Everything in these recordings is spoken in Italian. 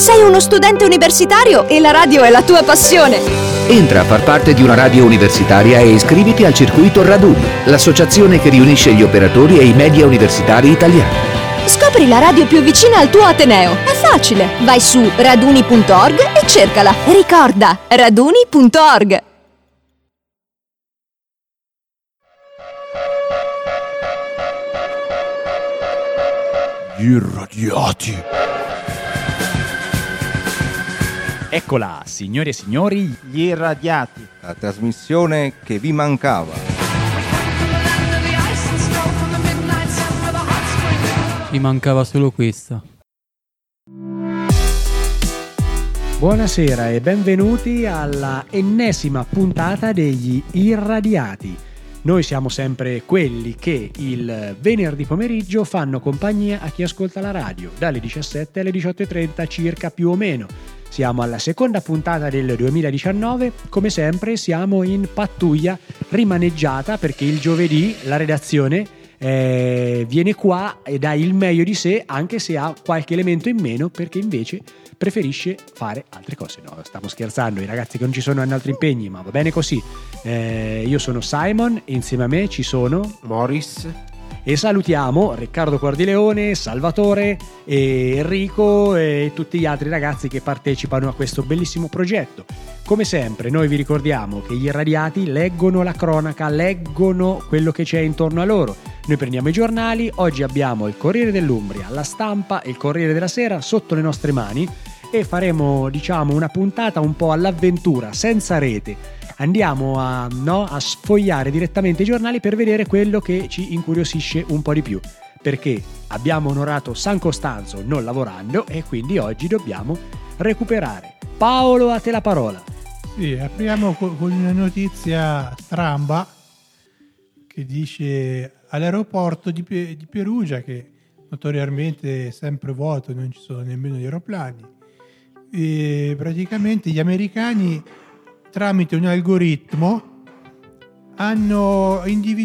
Sei uno studente universitario e la radio è la tua passione. Entra a far parte di una radio universitaria e iscriviti al Circuito Raduni, l'associazione che riunisce gli operatori e i media universitari italiani. Scopri la radio più vicina al tuo ateneo. È facile. Vai su raduni.org e cercala. Ricorda, raduni.org. Gli irradiati. Eccola, signore e signori, Gli irradiati. La trasmissione che vi mancava. Mi mancava solo questa. Buonasera e benvenuti alla ennesima puntata degli Irradiati. Noi siamo sempre quelli che il venerdì pomeriggio fanno compagnia a chi ascolta la radio, dalle 17 alle 18:30 circa più o meno. Siamo alla seconda puntata del 2019, come sempre siamo in pattuglia rimaneggiata perché il giovedì la redazione viene qua e dà il meglio di sé, anche se ha qualche elemento in meno perché invece preferisce fare altre cose. No, stiamo scherzando, i ragazzi che non ci sono hanno altri impegni, ma va bene così. Io sono Simon e insieme a me ci sono Morris. E salutiamo Riccardo Cordileone, Salvatore, e Enrico e tutti gli altri ragazzi che partecipano a questo bellissimo progetto. Come sempre noi vi ricordiamo che gli irradiati leggono la cronaca, leggono quello che c'è intorno a loro. Noi prendiamo i giornali, oggi abbiamo il Corriere dell'Umbria, La Stampa e il Corriere della Sera sotto le nostre mani e faremo, diciamo, una puntata un po' all'avventura, senza rete. Andiamo a sfogliare direttamente i giornali per vedere quello che ci incuriosisce un po' di più, perché abbiamo onorato San Costanzo non lavorando e quindi oggi dobbiamo recuperare. Paolo, a te la parola. Sì, apriamo con una notizia stramba che dice all'aeroporto di Perugia, che notoriamente è sempre vuoto, non ci sono nemmeno gli aeroplani, e praticamente gli americani tramite un algoritmo lo hanno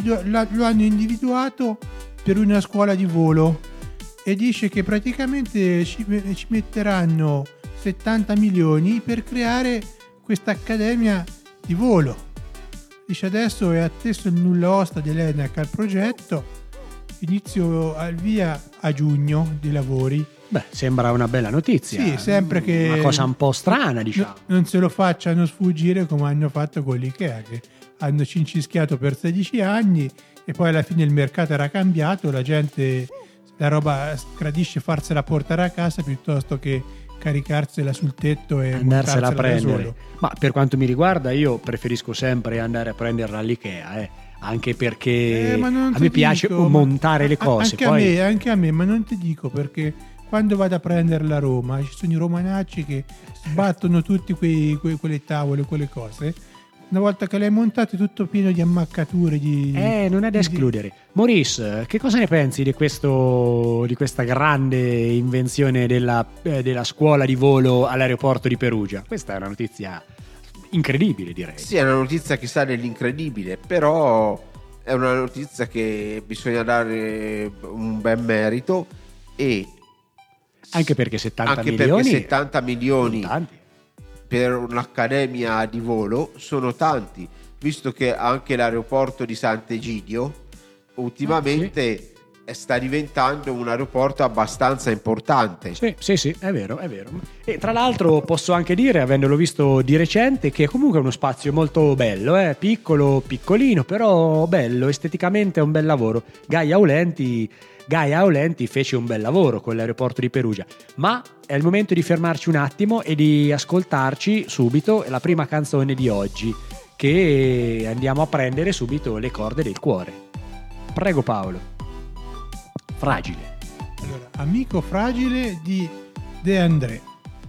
individuato per una scuola di volo e dice che praticamente ci metteranno 70 milioni per creare questa accademia di volo. Dice adesso è atteso il nulla osta dell'ENAC al progetto, inizio al via a giugno dei lavori. Beh, sembra una bella notizia. Sì, sempre che una cosa un po' strana, diciamo. Non se lo facciano sfuggire come hanno fatto con l'IKEA, che hanno cincischiato per 16 anni e poi alla fine il mercato era cambiato, la gente la roba gradisce farsela portare a casa piuttosto che caricarsela sul tetto e andarsela a prendere. Solo. Ma per quanto mi riguarda io preferisco sempre andare a prenderla all'IKEA, anche perché a me piace montare le cose. Anche a me, ma non ti dico perché quando vado a prenderla a Roma ci sono i romanacci che sbattono tutti quelle tavole, quelle cose. Una volta che l'hai montato è tutto pieno di ammaccature. Non è da escludere. Maurice, che cosa ne pensi di questa grande invenzione della scuola di volo all'aeroporto di Perugia? Questa è una notizia incredibile, direi. Sì, è una notizia che sta nell'incredibile, però è una notizia che bisogna dare un ben merito e anche perché 70 milioni per un'accademia di volo sono tanti, visto che anche l'aeroporto di Sant'Egidio ultimamente sta diventando un aeroporto abbastanza importante. Sì, è vero. E tra l'altro posso anche dire, avendolo visto di recente, che è comunque uno spazio molto bello, piccolo, piccolino, però bello, esteticamente è un bel lavoro. Gaia Aulenti fece un bel lavoro con l'aeroporto di Perugia, ma è il momento di fermarci un attimo e di ascoltarci subito la prima canzone di oggi, che andiamo a prendere subito le corde del cuore. Prego Paolo. Fragile. Allora, Amico fragile di De André.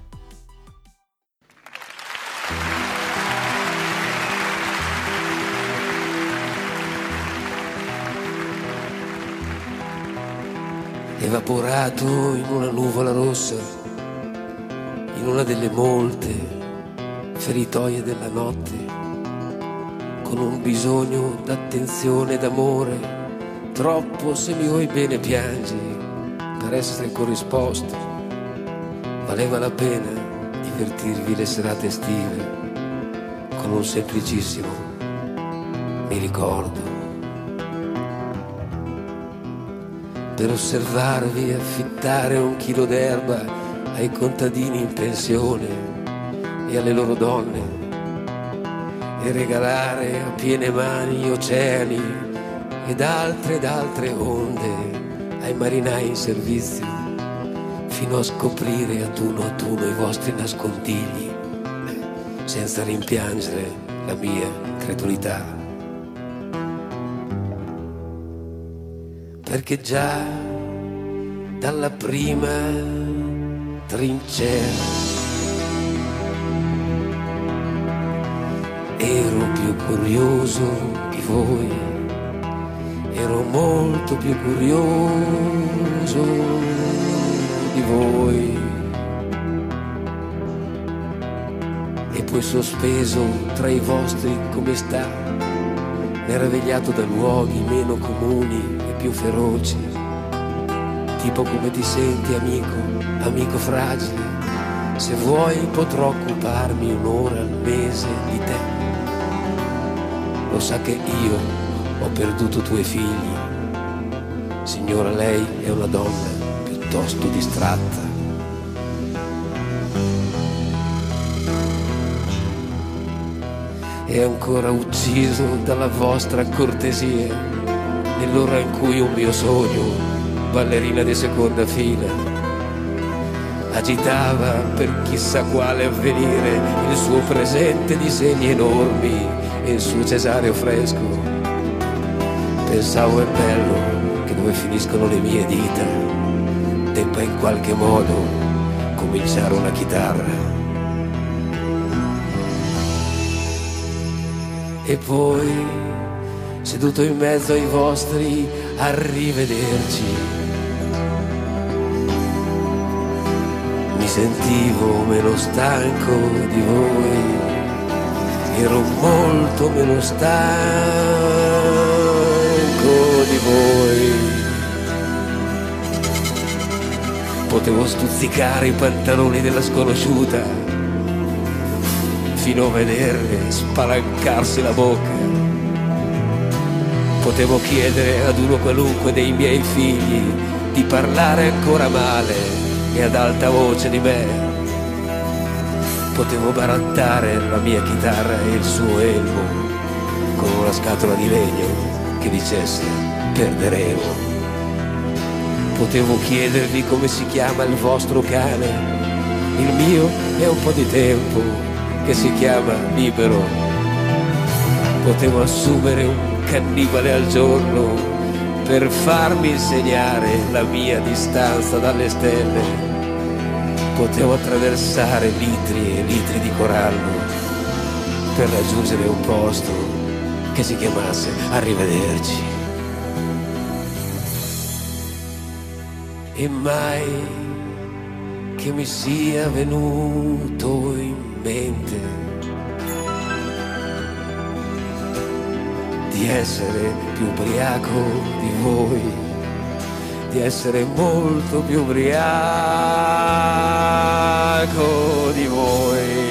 Evaporato in una nuvola rossa, in una delle molte feritoie della notte, con un bisogno d'attenzione e d'amore, troppo se mi vuoi bene piangi per essere corrisposto. valeva la pena divertirvi le serate estive con un semplicissimo mi ricordo. Per osservarvi affittare 1 chilo d'erba ai contadini in pensione e alle loro donne e regalare a piene mani oceani ed altre onde ai marinai in servizio, fino a scoprire ad uno i vostri nascondigli, senza rimpiangere la mia incredulità. Perché già dalla prima trincea ero più curioso di voi, ero molto più curioso di voi. E poi sospeso tra i vostri come sta, meravigliato da luoghi meno comuni e più feroci, tipo come ti senti amico fragile, se vuoi potrò occuparmi 1 ora al mese di te. Lo sa che io ho perduto 2 figli, signora lei è una donna piuttosto distratta. È ancora ucciso dalla vostra cortesia, nell'ora in cui un mio sogno, ballerina di seconda fila, agitava per chissà quale avvenire il suo presente di segni enormi e il suo cesareo fresco. Pensavo è bello che dove finiscono le mie dita debba in qualche modo cominciare una chitarra. E poi, seduto in mezzo ai vostri arrivederci, mi sentivo meno stanco di voi, ero molto meno stanco di voi. Potevo stuzzicare i pantaloni della sconosciuta fino a vederle spalancarsi la bocca. Potevo chiedere ad uno qualunque dei miei figli di parlare ancora male e ad alta voce di me. Potevo barattare la mia chitarra e il suo elmo con una scatola di legno che dicesse perderemo. Potevo chiedervi come si chiama il vostro cane, il mio è un po' di tempo che si chiama libero. Potevo assumere un cannibale al giorno per farmi insegnare la mia distanza dalle stelle. Potevo attraversare litri e litri di corallo per raggiungere un posto che si chiamasse arrivederci. E mai che mi sia venuto in mente di essere più ubriaco di voi, di essere molto più ubriaco di voi.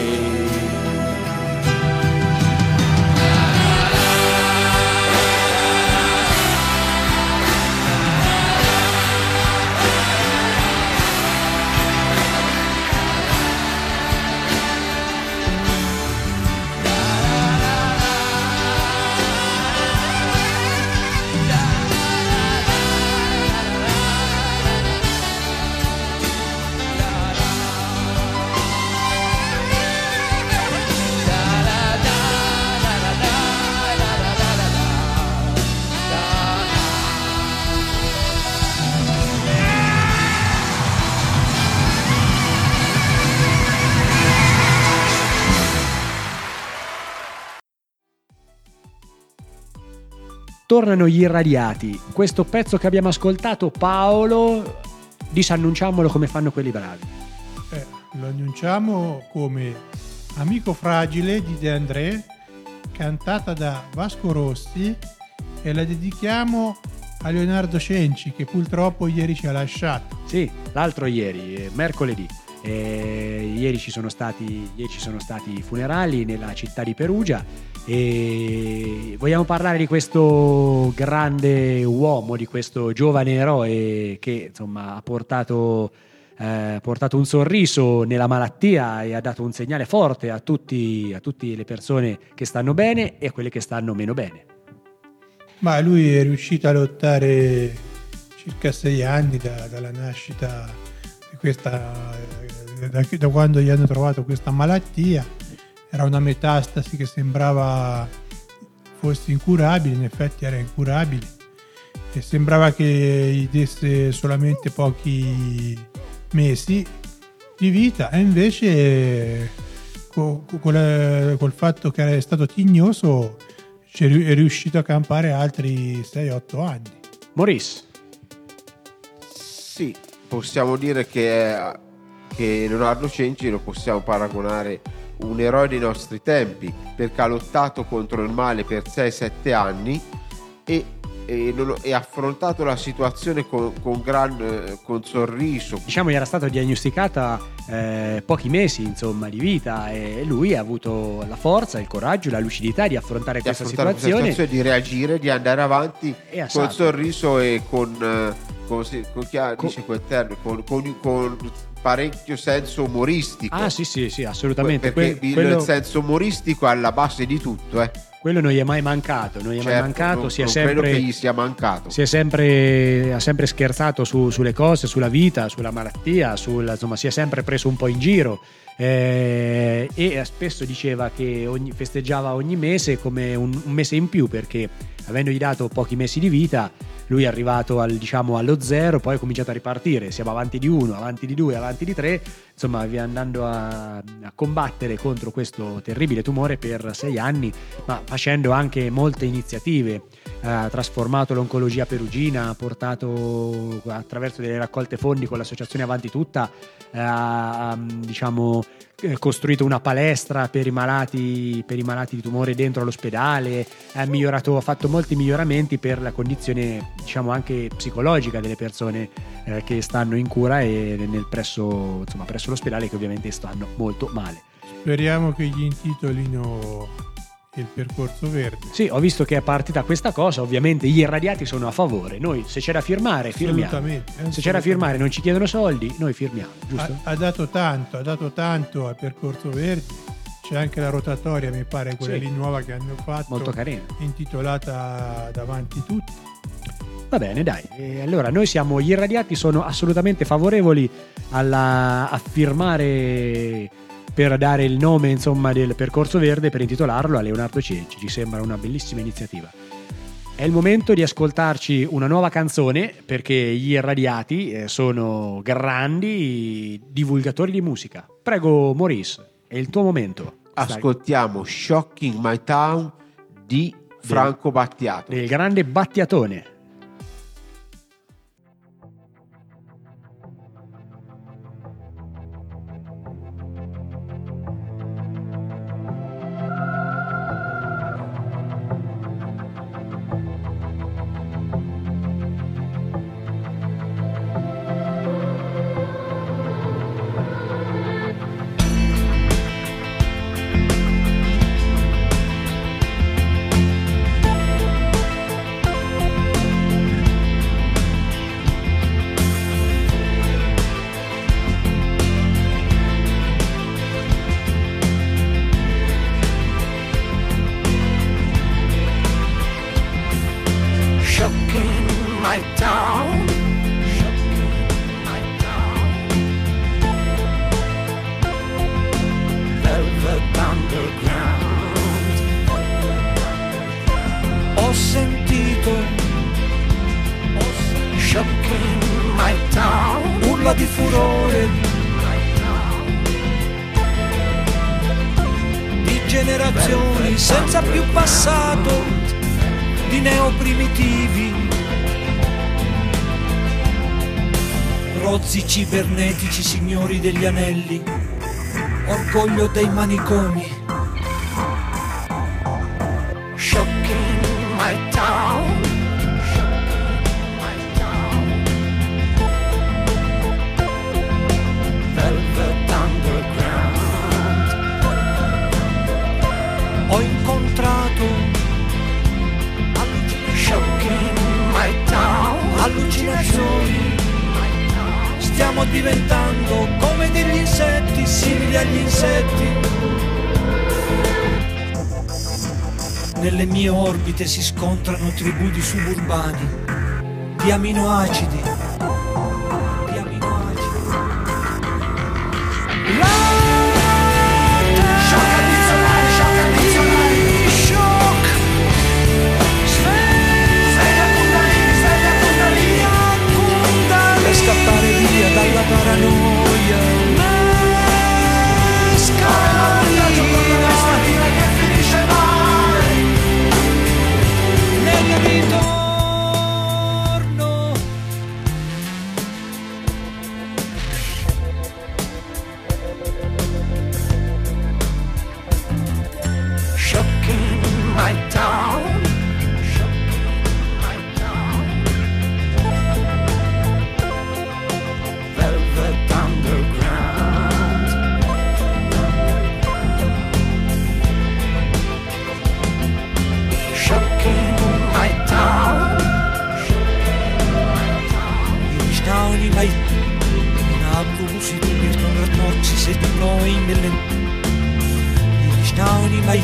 Tornano gli irradiati. Questo pezzo che abbiamo ascoltato, Paolo, disannunciamolo come fanno quelli bravi. Lo annunciamo come Amico fragile di De André, cantata da Vasco Rossi, e la dedichiamo a Leonardo Cenci, che purtroppo ieri ci ha lasciato. Sì, l'altro ieri, mercoledì. Ieri ci sono stati i funerali nella città di Perugia e vogliamo parlare di questo grande uomo, di questo giovane eroe che insomma ha portato un sorriso nella malattia e ha dato un segnale forte a tutte le persone che stanno bene e a quelle che stanno meno bene. Ma lui è riuscito a lottare circa 6 anni dalla nascita di questa, da quando gli hanno trovato questa malattia. Era una metastasi che sembrava fosse incurabile, in effetti era incurabile e sembrava che gli desse solamente pochi mesi di vita, e invece col fatto che era stato tignoso è riuscito a campare altri 6-8 anni. Maurice. Sì, possiamo dire che Leonardo Cenci lo possiamo paragonare un eroe dei nostri tempi, perché ha lottato contro il male per 6-7 anni e ha affrontato la situazione con sorriso. Diciamo, gli era stata diagnosticata pochi mesi insomma di vita e lui ha avuto la forza, il coraggio, la lucidità di affrontare questa situazione, di reagire, di andare avanti col sorriso e con parecchio senso umoristico. Ah sì, assolutamente. Perché il senso umoristico è alla base di tutto, Quello non gli è mai mancato, non credo che gli sia mancato. Ha sempre scherzato sulle cose, sulla vita, sulla malattia, insomma si è sempre preso un po' in giro e spesso diceva che festeggiava ogni mese come un mese in più, perché avendogli dato pochi mesi di vita lui è arrivato allo 0, poi ha cominciato a ripartire, siamo avanti di 1, avanti di 2, avanti di 3, insomma via andando a combattere contro questo terribile tumore per 6 anni, ma facendo anche molte iniziative. Ha trasformato l'oncologia perugina, ha portato attraverso delle raccolte fondi con l'associazione Avanti Tutta, ha costruito una palestra per i malati di tumore dentro l'ospedale, ha fatto molti miglioramenti per la condizione anche psicologica delle persone che stanno in cura e presso l'ospedale, che ovviamente stanno molto male. Speriamo che gli intitolino il percorso verde. Sì, ho visto che è partita questa cosa, ovviamente gli irradiati sono a favore, noi se c'è da firmare firmiamo, se c'è da firmare non ci chiedono soldi, noi firmiamo, giusto? Ha dato tanto al percorso verde, c'è anche la rotatoria, mi pare quella lì nuova che hanno fatto, molto carina, intitolata Davanti Tutti. Va bene, dai. Allora gli irradiati sono assolutamente favorevoli a firmare per dare il nome del percorso verde, per intitolarlo a Leonardo Cenci. Ci sembra una bellissima iniziativa. È il momento di ascoltarci una nuova canzone, perché gli irradiati sono grandi divulgatori di musica. Prego Maurice, è il tuo momento. Ascoltiamo Shocking My Town di Franco Battiato, del grande Battiatone. Urla di furore, di generazioni senza più passato, di neoprimitivi, rozzi cibernetici, signori degli anelli, orgoglio dei manicomi. Shocking my town. Velvet allucinazioni. Stiamo diventando come degli insetti, simili agli insetti. Nelle mie orbite si scontrano tribù di suburbani, di aminoacidi. Per scappare via dalla paranoia, che finisce male nel ritorno. Shocking my town. Velvet underground. Shocking my town. Irișteau-ni mai N-ablusit Milton Ratmoxi se din noi mele Irișteau-ni mai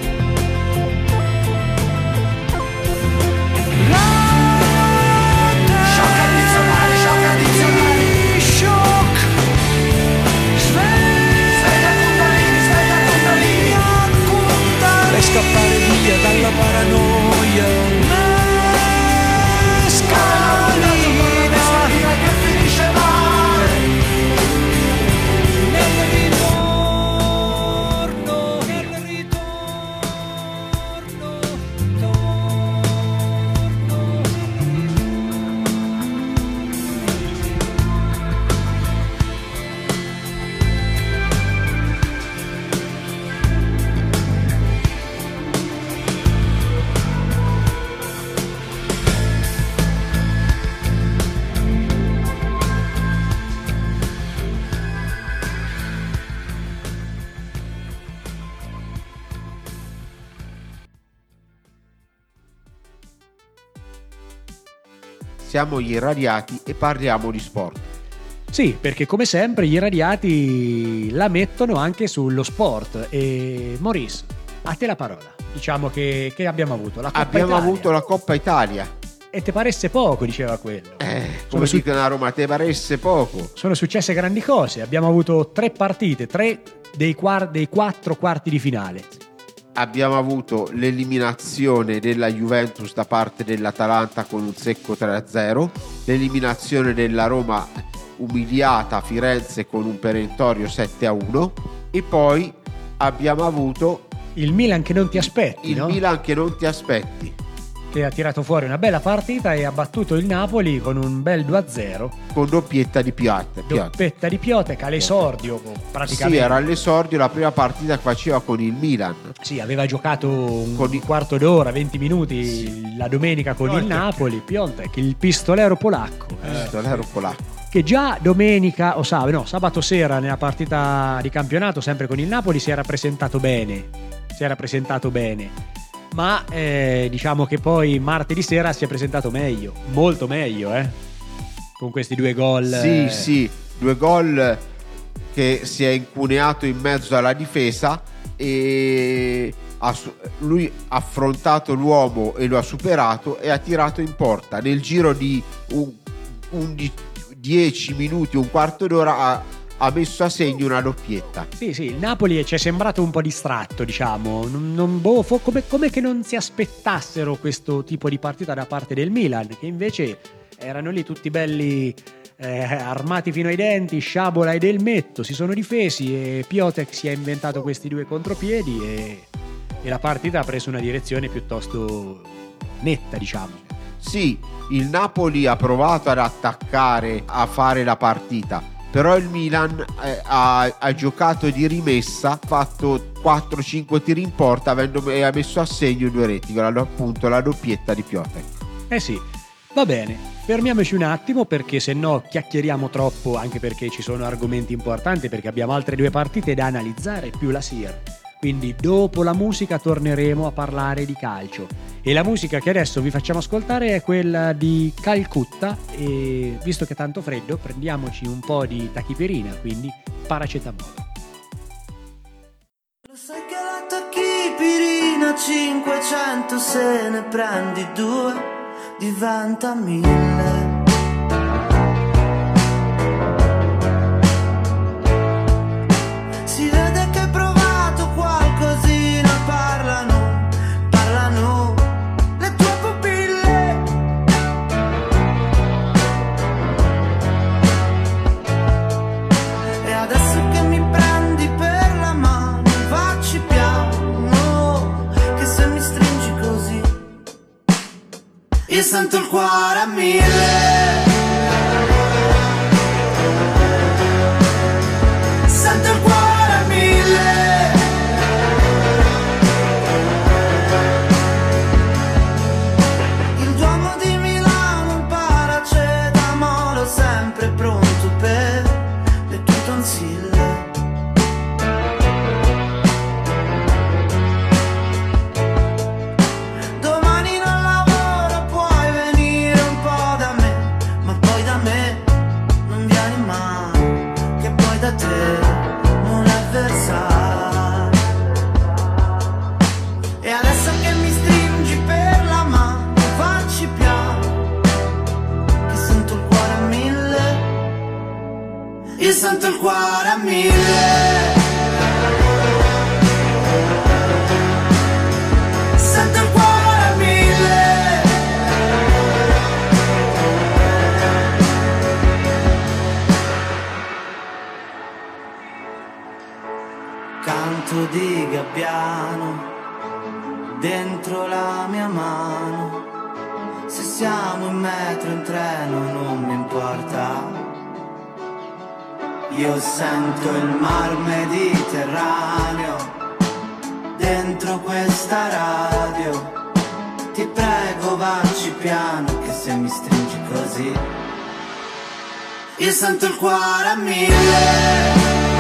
Per scappare via dalla paranoia, mescalina che finisce male nel ritorno, Siamo gli irradiati e parliamo di sport. Sì, perché come sempre gli irradiati la mettono anche sullo sport. E Maurice, a te la parola. Diciamo che abbiamo avuto la Coppa Abbiamo Italia. avuto la Coppa Italia. E te paresse poco, diceva quello. Come dicono a Roma, te paresse poco. Sono successe grandi cose. Abbiamo avuto 3 partite, 3 dei 4 quarti di finale. Abbiamo avuto l'eliminazione della Juventus da parte dell'Atalanta con un secco 3-0, l'eliminazione della Roma umiliata a Firenze con un perentorio 7-1 e poi abbiamo avuto il Milan che non ti aspetti, no? Milan che non ti aspetti, che ha tirato fuori una bella partita e ha battuto il Napoli con un bel 2-0 con doppietta di Piatek. Doppietta di Piatek all'esordio praticamente. Sì, era all'esordio la prima partita che faceva con il Milan. Sì, aveva giocato un quarto d'ora, 20 minuti sì, la domenica con il Napoli. Piatek, il pistolero polacco. Che già domenica sabato sera nella partita di campionato sempre con il Napoli si era presentato bene. Ma diciamo che poi martedì sera si è presentato meglio, molto meglio, con questi 2 gol. Sì, 2 gol che si è incuneato in mezzo alla difesa e lui ha affrontato l'uomo e lo ha superato e ha tirato in porta. Nel giro di 10 minuti, un quarto d'ora ha messo a segno una doppietta. Sì, il Napoli ci è sembrato un po' distratto, diciamo. Come che non si aspettassero questo tipo di partita da parte del Milan, che invece erano lì tutti belli armati fino ai denti, Sciabola e Del Metto si sono difesi e Piatek si è inventato questi 2 contropiedi e la partita ha preso una direzione piuttosto netta, diciamo. Sì, il Napoli ha provato ad attaccare, a fare la partita, però il Milan ha giocato di rimessa, ha fatto 4-5 tiri in porta e ha messo a segno 2 reti, appunto la doppietta di Piatek. Sì, va bene, fermiamoci un attimo perché se no chiacchieriamo troppo, anche perché ci sono argomenti importanti, perché abbiamo altre 2 partite da analizzare più la SIR. Quindi dopo la musica torneremo a parlare di calcio E la musica che adesso vi facciamo ascoltare è quella di Calcutta, e visto che è tanto freddo prendiamoci un po' di tachipirina, quindi paracetamolo. Lo sai che la tachipirina 500 se ne prendi 2 diventa 1000. Si vede che hai provato qualcosina, parlano le tue pupille. E adesso che mi prendi per la mano, facci piano, che se mi stringi così io sento il cuore a 1000. Sento il cuore a 1000. Il Duomo di Milano, il paracetamolo sempre pronto per le tue tonsille. Domani non lavoro, puoi venire un po' da me, ma poi da me non vieni mai, che poi da te non è versato. E adesso che mi stringi per la mano, facci piano, che sento il cuore a 1000. Io sento il cuore a 1000. Sento il cuore a 1000. Canto di gabbiano dentro la mia mano. Se siamo in metro, in treno, non mi importa. Io sento il mar Mediterraneo dentro questa radio. Ti prego, vacci piano, che se mi stringi così io sento il cuore a 1000.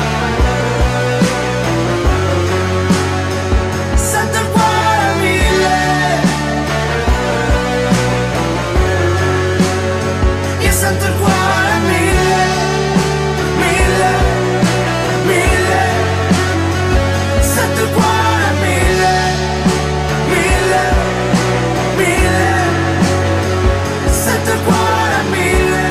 Sento il cuore a 1000. Io sento il cuore a 1000. 1000, 1000. Sento il cuore a 1000. 1000, 1000. Sento il cuore a 1000.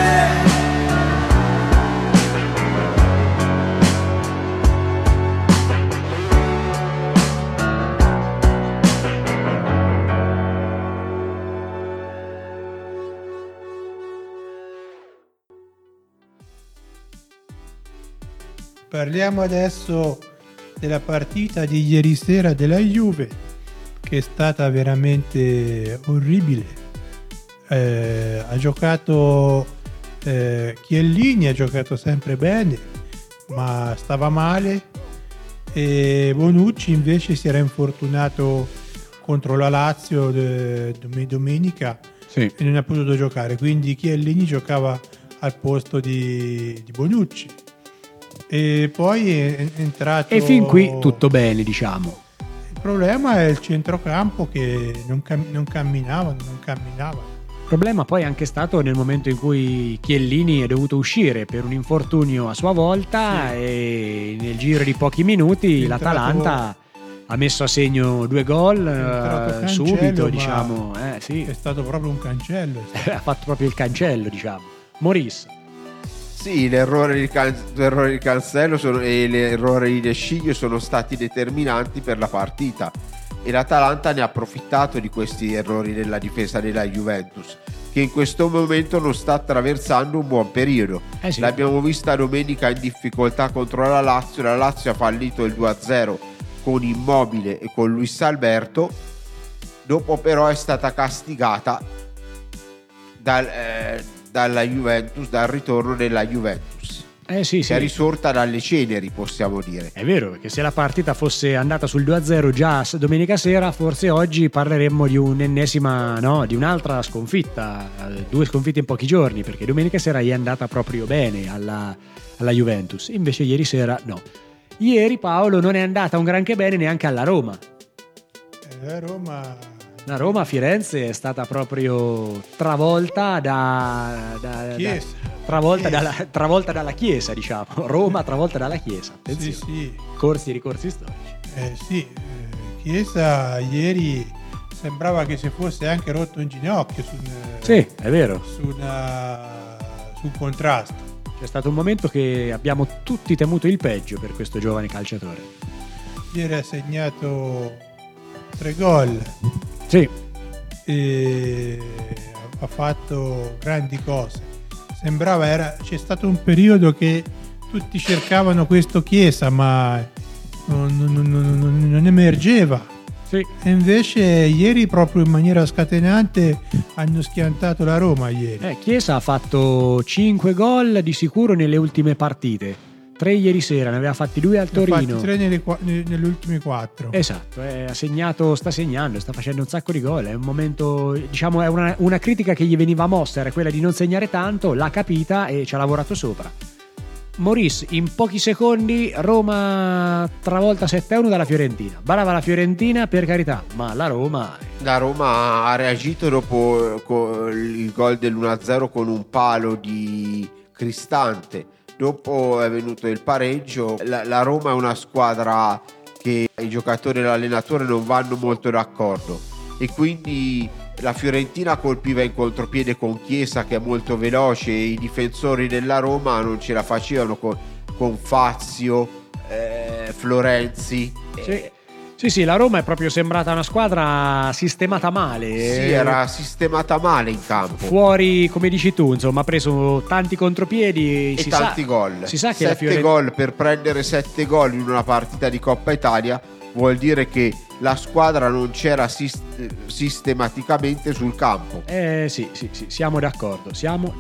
Parliamo adesso della partita di ieri sera della Juve, che è stata veramente orribile. Ha giocato Chiellini, ha giocato sempre bene, ma stava male, e Bonucci invece si era infortunato contro la Lazio domenica, sì, e non ha potuto giocare, quindi Chiellini giocava al posto di Bonucci. E poi è entrato, e fin qui tutto bene, diciamo. Il problema è il centrocampo che non camminava. Il problema poi è anche stato nel momento in cui Chiellini è dovuto uscire per un infortunio a sua volta, sì, e nel giro di pochi minuti l'Atalanta ha messo a segno 2 gol subito, diciamo. Sì. È stato proprio un cancello. Ha fatto proprio il cancello, diciamo. Maurice. Sì, l'errore di Cancelo e l'errore di De Sciglio sono stati determinanti per la partita, e l'Atalanta ne ha approfittato di questi errori nella difesa della Juventus, che in questo momento non sta attraversando un buon periodo. Sì. L'abbiamo vista domenica in difficoltà contro la Lazio ha fallito il 2-0 con Immobile e con Luis Alberto, dopo però è stata castigata dalla Juventus, dal ritorno della Juventus, sì, che è risorta dalle ceneri, possiamo dire. È vero, perché se la partita fosse andata sul 2-0 già domenica sera, forse oggi parleremmo di un'ennesima, di un'altra sconfitta, 2 sconfitte in pochi giorni, perché domenica sera è andata proprio bene alla Juventus, invece ieri sera no. Ieri, Paolo, non è andata un granché bene neanche alla Roma. La Roma La Roma a Firenze è stata proprio travolta travolta dalla Chiesa, diciamo. Roma travolta dalla Chiesa. Attenzione. Sì. Corsi e ricorsi storici. Chiesa ieri sembrava che si fosse anche rotto un ginocchio sì, è vero. sul contrasto. C'è stato un momento che abbiamo tutti temuto il peggio per questo giovane calciatore. Ieri ha segnato 3 gol. Sì. E ha fatto grandi cose. C'è stato un periodo che tutti cercavano questo Chiesa, ma non emergeva. Sì. E invece ieri, proprio in maniera scatenante, hanno schiantato la Roma ieri. Chiesa ha fatto 5 gol di sicuro nelle ultime partite. 3 ieri sera, ne aveva fatti 2 al Torino. Ha fatti 3 nelle ultime 4. Esatto, sta segnando, sta facendo un sacco di gol. È un momento, diciamo, è una critica che gli veniva mossa, era quella di non segnare tanto, l'ha capita e ci ha lavorato sopra. Maurice, in pochi secondi Roma travolta 7-1 dalla Fiorentina. Brava la Fiorentina, per carità, ma la Roma ha reagito dopo il gol dell'1-0 con un palo di Cristante. Dopo è venuto il pareggio. La Roma è una squadra che i giocatori e l'allenatore non vanno molto d'accordo, e quindi la Fiorentina colpiva in contropiede con Chiesa, che è molto veloce, e i difensori della Roma non ce la facevano con Fazio, Florenzi. Sì, la Roma è proprio sembrata una squadra sistemata male. Sì, era sistemata male in campo. Fuori, come dici tu, insomma, ha preso tanti contropiedi e tanti gol. Si sa che 7 gol, per prendere 7 gol in una partita di Coppa Italia vuol dire che la squadra non c'era sistematicamente sul campo. Sì, siamo d'accordo.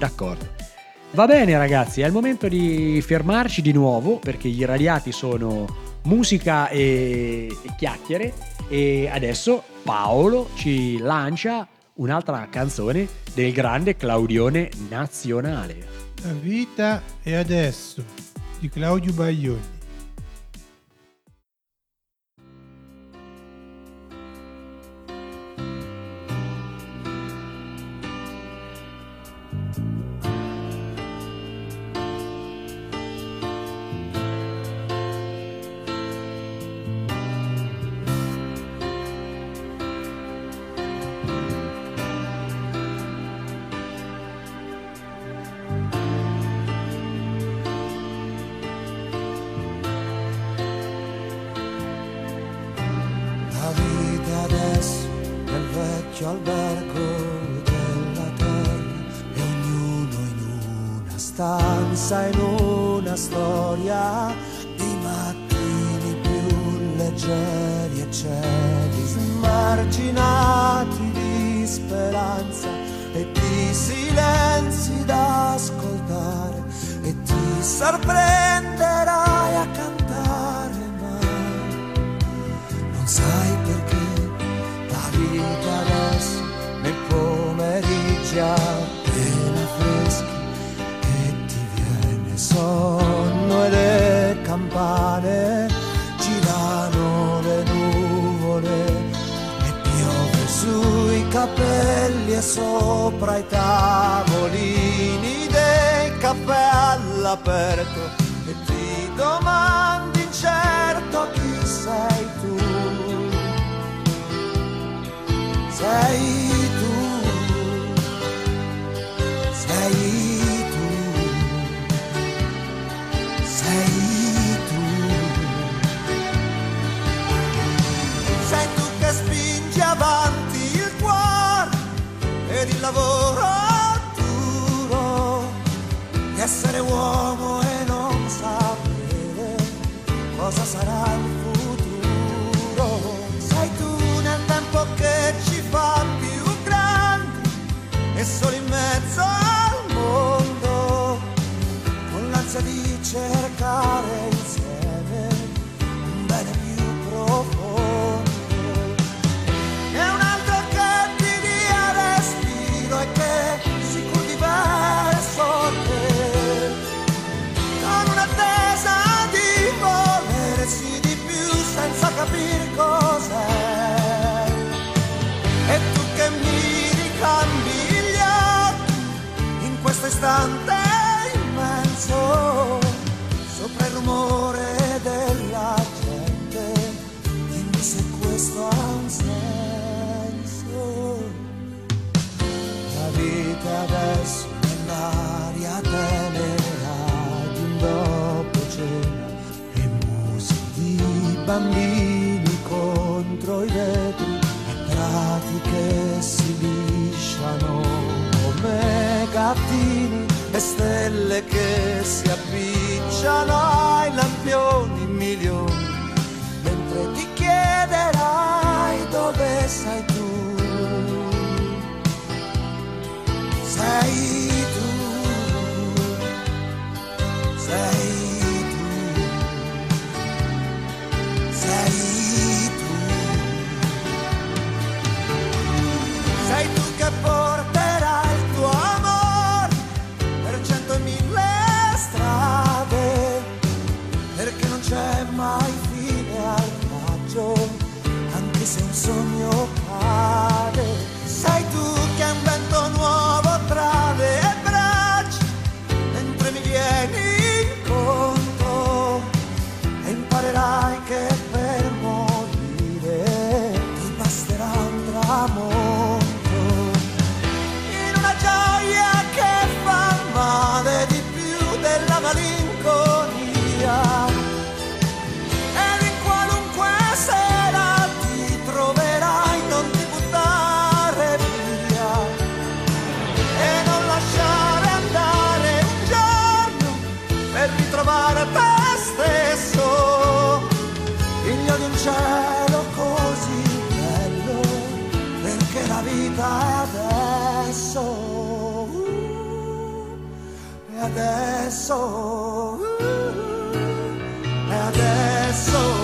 Va bene ragazzi, è il momento di fermarci di nuovo, perché gli irradiati sono musica e chiacchiere, e adesso Paolo ci lancia un'altra canzone del grande Claudione nazionale. La vita è adesso di Claudio Baglioni. Albergo della terra, e ognuno in una stanza, in una storia di mattini più leggeri e cieli smarginati di speranza e di silenzi da ascoltare, e ti sorprenderai a cantare, ma non sai perché la vita adesso nei pomeriggi appena freschi, e ti viene sonno e le campane girano le nuvole, e piove sui capelli e sopra i tavolini dei caffè all'aperto, e ti domandi incerto chi sei tu. Sei tu, sei tu, sei tu. Sei tu che spingi avanti il cuore ed il lavoro duro, di essere uomo e non sapere cosa sarà il futuro. Sei tu nel tempo che ci fa più grandi e solo in mezzo al mondo, con l'ansia di cercare insieme un bene più profondo, e un altro che ti dia respiro e che si curvi verso te, con un'attesa di volersi di più senza capire cos'è. E questo istante immenso, sopra il rumore della gente, dimmi se questo ha un senso. La vita adesso nell'aria tenera di un dopo cena e musica di bambini contro i vetri e prati che si lisciano come gattini e stelle che si appicciano ai lampioni milioni, mentre ti chiederai dove sei tu. Sei tu, sei tu, sei tu, sei tu che porterai il tuo amore per 100.000 strade, perché non c'è mai fine al viaggio, anche se un sogno cade. Sei tu che hai un vento nuovo tra le braccia, mentre mi vieni incontro, e imparerai che per morire ti basterà un tramonto, in una gioia che fa male di più della malinconia, ed in qualunque sera ti troverai, non ti buttare via e non lasciare andare un giorno per ritrovare te stesso, figlio di un cielo così bello, perché la vita è adesso, e adesso, e adesso.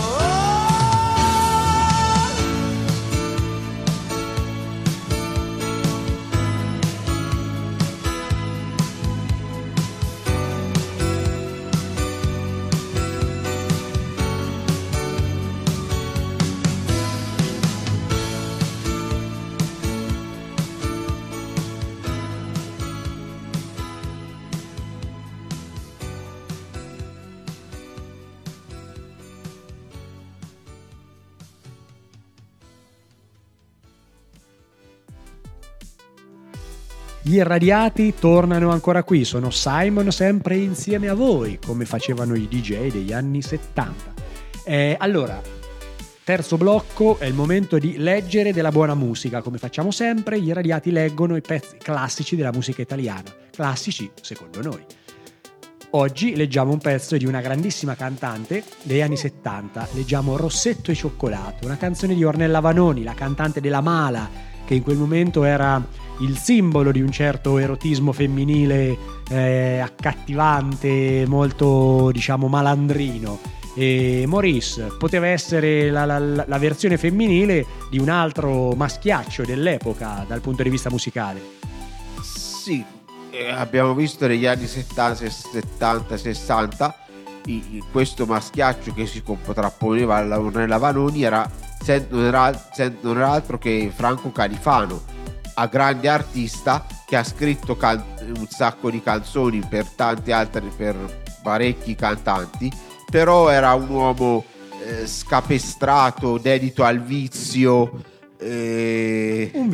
Gli irradiati tornano ancora qui, sono Simon sempre insieme a voi, come facevano i DJ degli anni 70. Allora, terzo blocco, è il momento di leggere della buona musica, come facciamo sempre. Gli irradiati leggono i pezzi classici della musica italiana, classici secondo noi. Oggi leggiamo un pezzo di una grandissima cantante degli anni 70, leggiamo Rossetto e Cioccolato, una canzone di Ornella Vanoni, la cantante della Mala, che in quel momento era il simbolo di un certo erotismo femminile accattivante, molto diciamo malandrino. E Maurice poteva essere la versione femminile di un altro maschiaccio dell'epoca dal punto di vista musicale. Sì, abbiamo visto negli anni 70, 60 questo maschiaccio che si contrapponeva alla Ornella Vanoni non era altro che Franco Califano, a grande artista che ha scritto un sacco di canzoni per tanti altri, per parecchi cantanti, però era un uomo scapestrato, dedito al vizio, un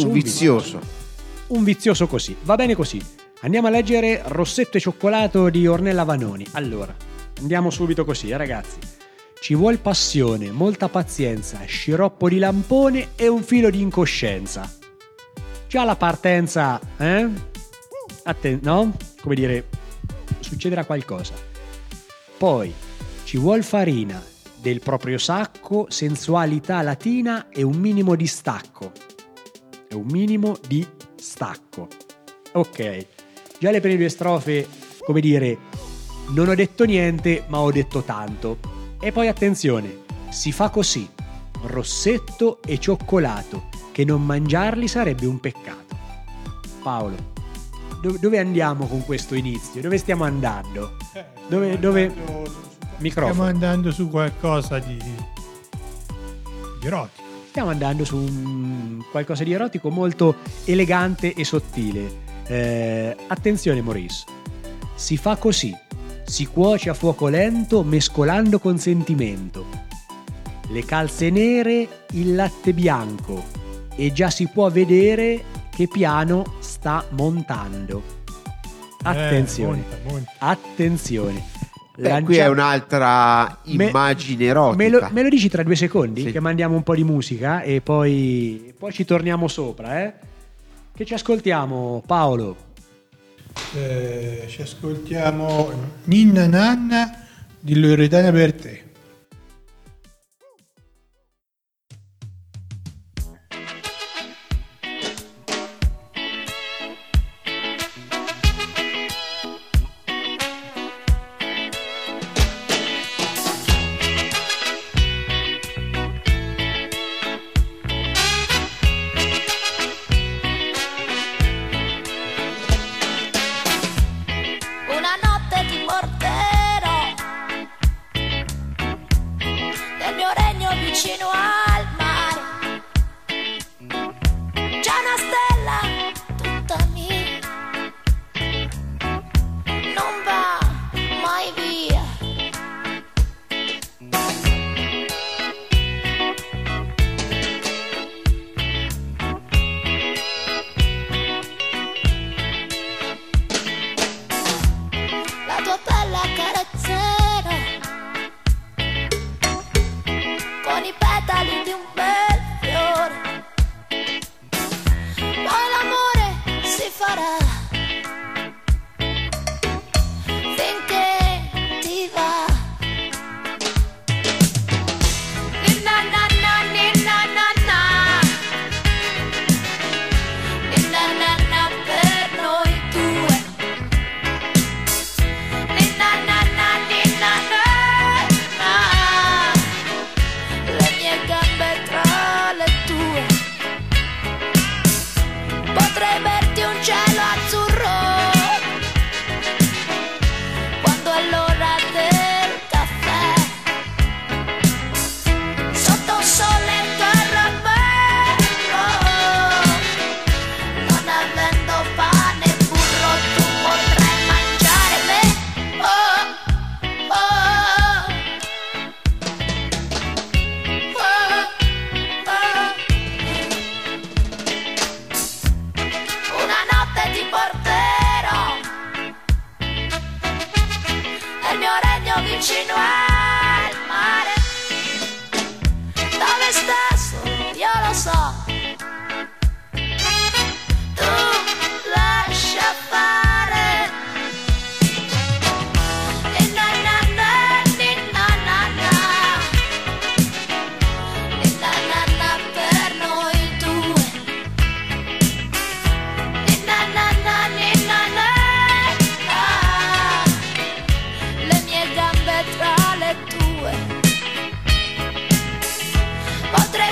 vizioso così. Va bene così, andiamo a leggere Rossetto e Cioccolato di Ornella Vanoni. Allora, andiamo subito così, ragazzi. Ci vuol passione, molta pazienza, sciroppo di lampone e un filo di incoscienza. Già la partenza, no? Come dire, succederà qualcosa. Poi ci vuol farina, del proprio sacco, sensualità latina e un minimo di stacco. Ok, già le prime due strofe, come dire, non ho detto niente, ma ho detto tanto. E poi attenzione, si fa così, Rossetto e Cioccolato, che non mangiarli sarebbe un peccato. Paolo, dove andiamo con questo inizio? Dove stiamo andando? Dove? Microfono. Stiamo andando su qualcosa di erotico. Stiamo andando su qualcosa di erotico molto elegante e sottile. Attenzione Maurice, si fa così, si cuoce a fuoco lento mescolando con sentimento. Le calze nere, il latte bianco e già si può vedere che piano sta montando. Attenzione, monta. Attenzione. Qui è un'altra immagine erotica. Me lo dici tra 2 secondi? Sì. Che mandiamo un po' di musica e poi ci torniamo sopra, eh? Che ci ascoltiamo, Paolo? Ci ascoltiamo Ninna Nanna di Loredana Bertè. Una notte ti porterò nel mio regno vicino al mare. C'è una stella tutta mia, non va mai via. La tua pelle accarezzerò con i petali di un bel fiore. Poi l'amore si farà finché ti va. Ninna nanna, ninna nanna, ninna nanna per noi due. Ninna nanna, ninna nanna, le mie gambe tra le tue. Potrei berti un cielo azzurro quando è l'ora del caffè, sotto un sole intorno al mare. Non avendo pane e burro tu potrai mangiare me. Oh, oh, una notte ti porterò nel mio regno vicino al mare, dove sta solo io lo so. Tu lascia fare. Ninna nanna, ninna nanna, ninna nanna per noi due. Ninna nanna, ninna nanna, le mie gambe tra le tue. Potrei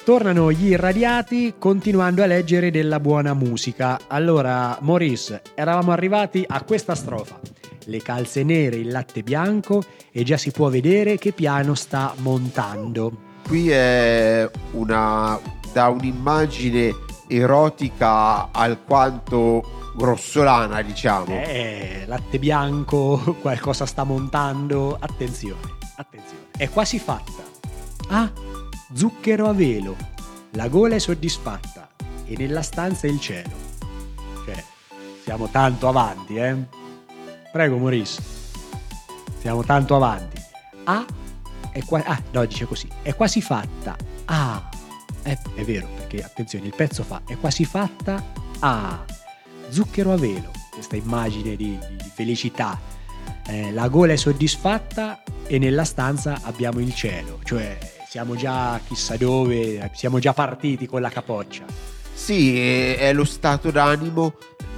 Tornano gli irradiati continuando a leggere della buona musica. Allora, Maurice, eravamo arrivati a questa strofa. Le calze nere, il latte bianco e già si può vedere che piano sta montando. Qui è da un'immagine erotica alquanto grossolana, diciamo. Latte bianco, qualcosa sta montando. Attenzione. È quasi fatta. Ah, zucchero a velo, la gola è soddisfatta e nella stanza il cielo. Cioè, siamo tanto avanti, eh? Prego, Maurice. Siamo tanto avanti. Dice così. È quasi fatta. È vero, perché attenzione, il pezzo fa è quasi fatta. Zucchero a velo, questa immagine di felicità. La gola è soddisfatta e nella stanza abbiamo il cielo. Cioè, siamo già chissà dove, siamo già partiti con la capoccia. Sì, è lo stato d'animo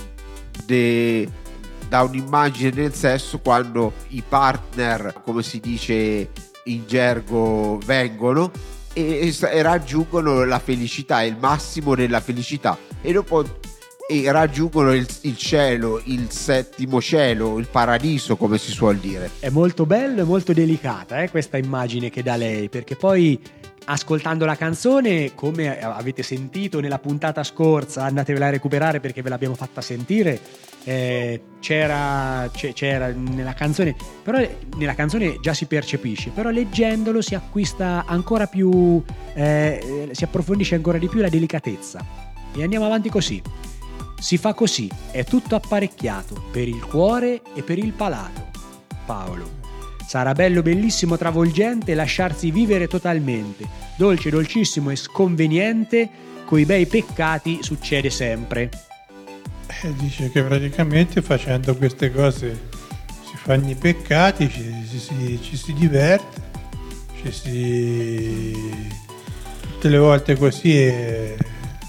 da un'immagine del sesso quando i partner, come si dice in gergo, vengono e raggiungono la felicità, il massimo della felicità, e dopo raggiungono il cielo, il settimo cielo, il paradiso, come si suol dire. È molto bello e molto delicata questa immagine che dà lei, perché poi ascoltando la canzone, come avete sentito nella puntata scorsa, andatevela a recuperare perché ve l'abbiamo fatta sentire, c'era nella canzone, però nella canzone già si percepisce, però leggendolo si acquista ancora più, si approfondisce ancora di più la delicatezza. E andiamo avanti così. Si fa così, è tutto apparecchiato per il cuore e per il palato. Paolo. Sarà bello, bellissimo, travolgente lasciarsi vivere totalmente. Dolce, dolcissimo e sconveniente, coi bei peccati succede sempre. Dice che praticamente facendo queste cose si fanno i peccati, ci si diverte, tutte le volte così.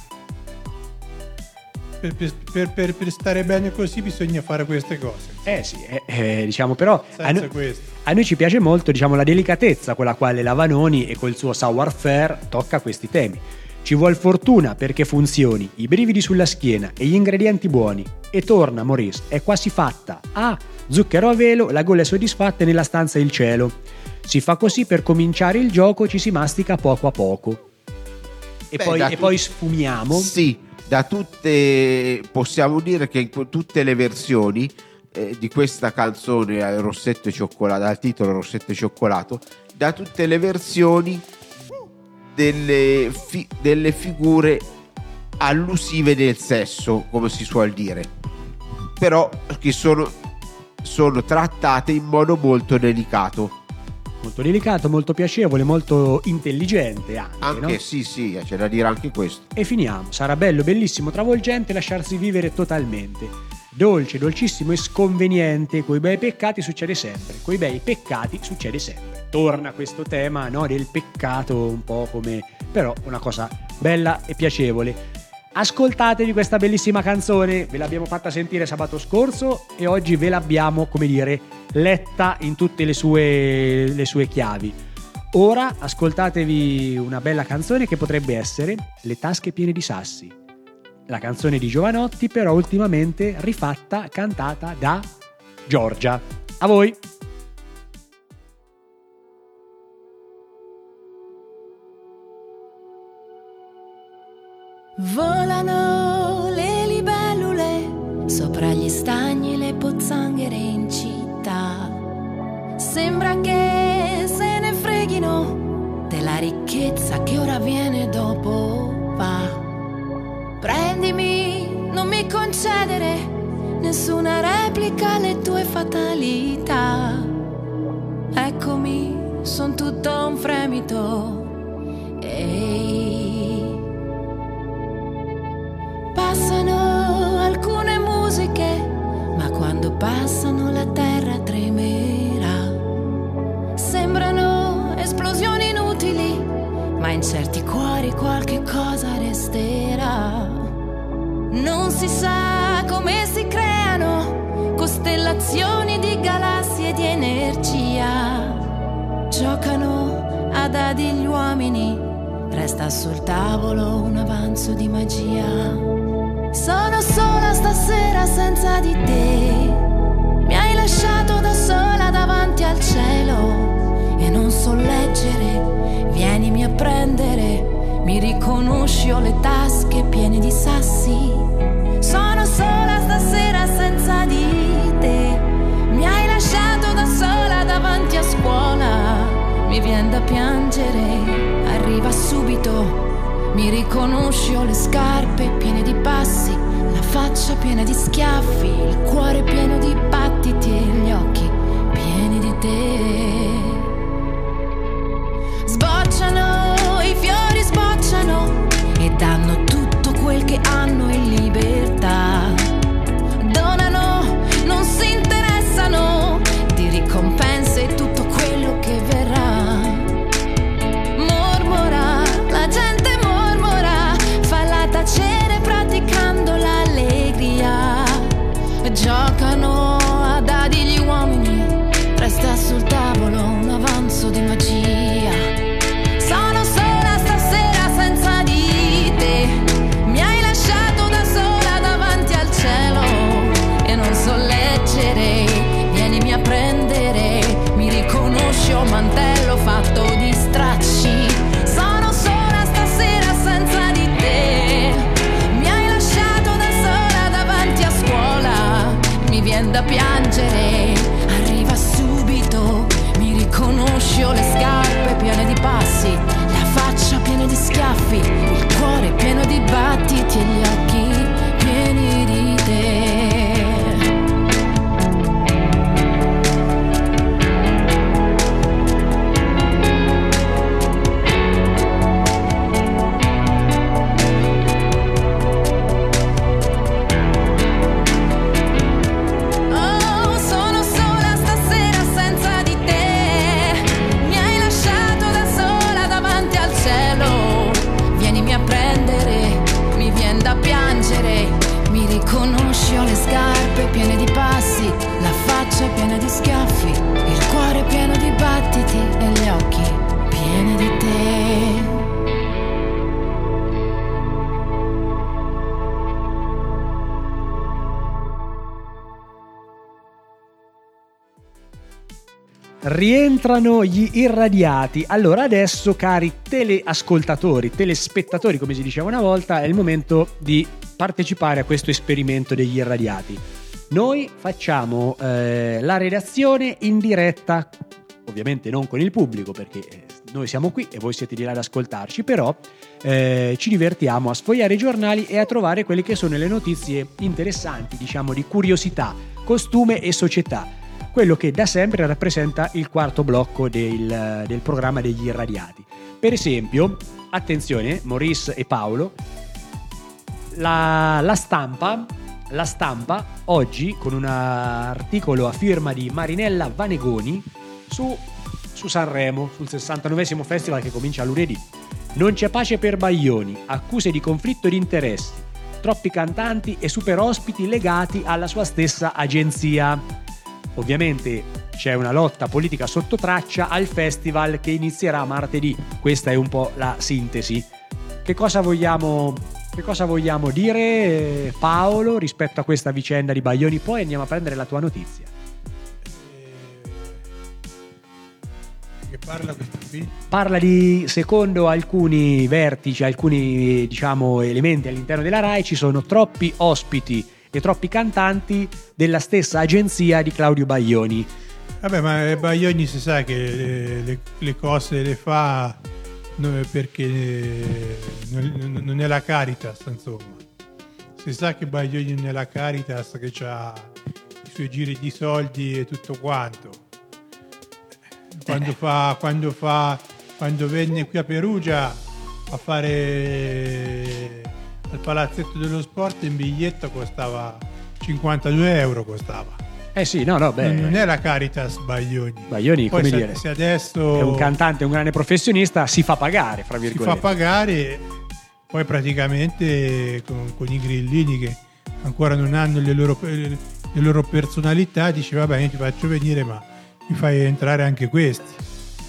Per stare bene così bisogna fare queste cose. Sì, diciamo, però a noi ci piace molto, diciamo, la delicatezza con la quale la Vanoni e col suo savoir-faire tocca questi temi. Ci vuol fortuna perché funzioni, i brividi sulla schiena e gli ingredienti buoni. E torna, Maurice, è quasi fatta. Zucchero a velo, la gola è soddisfatta e nella stanza il cielo. Si fa così per cominciare il gioco, ci si mastica poco a poco. E poi sfumiamo. Sì. Possiamo dire che in tutte le versioni di questa canzone Rossetto e Cioccolato, dal titolo Rossetto e Cioccolato, da tutte le versioni delle figure allusive del sesso, come si suol dire, però che sono trattate in modo molto delicato. Molto delicato, molto piacevole, molto intelligente anche, no? Sì, c'è da dire anche questo. E finiamo. Sarà bello, bellissimo, travolgente lasciarsi vivere totalmente. Dolce, dolcissimo e sconveniente, coi bei peccati succede sempre. Coi bei peccati succede sempre. Torna questo tema, no, del peccato, un po' come, però una cosa bella e piacevole. Ascoltatevi questa bellissima canzone, ve l'abbiamo fatta sentire sabato scorso e oggi ve l'abbiamo, come dire, letta in tutte le sue chiavi. Ora ascoltatevi una bella canzone che potrebbe essere Le tasche piene di sassi, la canzone di Giovanotti, però ultimamente rifatta, cantata da Giorgia. A voi! Volano le libellule sopra gli stagni e le pozzanghere in città. Sembra che se ne freghino della ricchezza che ora viene e dopo va. Prendimi, non mi concedere nessuna replica alle tue fatalità. Eccomi, son tutto un fremito. Ehi. Passano alcune musiche, ma quando passano la terra tremerà. Sembrano esplosioni inutili, ma in certi cuori qualche cosa resterà. Non si sa come si creano costellazioni di galassie di energia. Giocano a dadi gli uomini resta sul tavolo un avanzo di magia. Sono sola stasera senza di te, mi hai lasciato da sola davanti al cielo e non so leggere, vienimi a prendere, mi riconosci, ho le tasche piene di sassi. Sono sola stasera senza di te, mi hai lasciato da sola davanti a scuola, mi vien da piangere, arriva subito, mi riconosci, ho le scarpe piene di passi, la faccia piena di schiaffi, il cuore pieno di battiti e gli occhi pieni di te. Sbocciano, i fiori sbocciano e danno tutto quel che hanno in libertà. Donano, non si interessano di ricompense e tutto quello che verrà. Mormora, la gente mormora, falla tacere praticando l'allegria. Giocano a dadi gli uomini, resta sul tavolo un avanzo di magia. Sono sola stasera senza di te, mi hai lasciato da sola davanti al cielo e non so leggere, vienimi a prendere, mi riconosci, ho un mantello fatto di stracci. Sono sola stasera senza di te, mi hai lasciato da sola davanti a scuola, mi vien da piangere, arriva subito, mi riconosci, ho le scarpe piene di passi, la faccia piena di schiaffi, il cuore pieno di battiti e gli occhi pieni di te. Oh, sono sola stasera senza di te, mi hai lasciato da sola davanti al cielo, vienimi a prendere, mi vien da piangere, mi riconosci, ho le scarpe piene di passi, la faccia piena di schiaffi, il cuore pieno di battiti e gli occhi pieni di te. Rientrano gli irradiati. Allora adesso, cari teleascoltatori, telespettatori come si diceva una volta, è il momento di partecipare a questo esperimento degli irradiati. Noi facciamo la redazione in diretta, ovviamente non con il pubblico perché noi siamo qui e voi siete di là ad ascoltarci, però ci divertiamo a sfogliare i giornali e a trovare quelle che sono le notizie interessanti, diciamo di curiosità, costume e società, quello che da sempre rappresenta il quarto blocco del programma degli irradiati. Per esempio, attenzione, Maurice e Paolo, la stampa oggi con un articolo a firma di Marinella Vanegoni su Sanremo, sul 69esimo festival che comincia lunedì. Non c'è pace per Baglioni, accuse di conflitto di interessi, troppi cantanti e super ospiti legati alla sua stessa agenzia. Ovviamente c'è una lotta politica sotto traccia al festival che inizierà martedì. Questa è un po' la sintesi. Che cosa vogliamo dire, Paolo, rispetto a questa vicenda di Baglioni? Poi andiamo a prendere la tua notizia. Che parla questo qui? Parla di, secondo alcuni vertici, alcuni diciamo elementi all'interno della RAI, ci sono troppi ospiti e troppi cantanti della stessa agenzia di Claudio Baglioni. Vabbè, ma Baglioni si sa che le cose le fa perché non è la Caritas, insomma. Si sa che Baglioni non è la Caritas, che ha i suoi giri di soldi e tutto quanto. Quando venne qui a Perugia a fare al Palazzetto dello Sport, in biglietto costava 52 euro costava. Sì, no, beh. Non è la Caritas Baglioni. Baglioni, poi come dire, se adesso è un cantante, un grande professionista, si fa pagare, fra virgolette. Si fa pagare, poi praticamente con i grillini che ancora non hanno le loro personalità, dice vabbè, io ti faccio venire, ma mi fai entrare anche questi.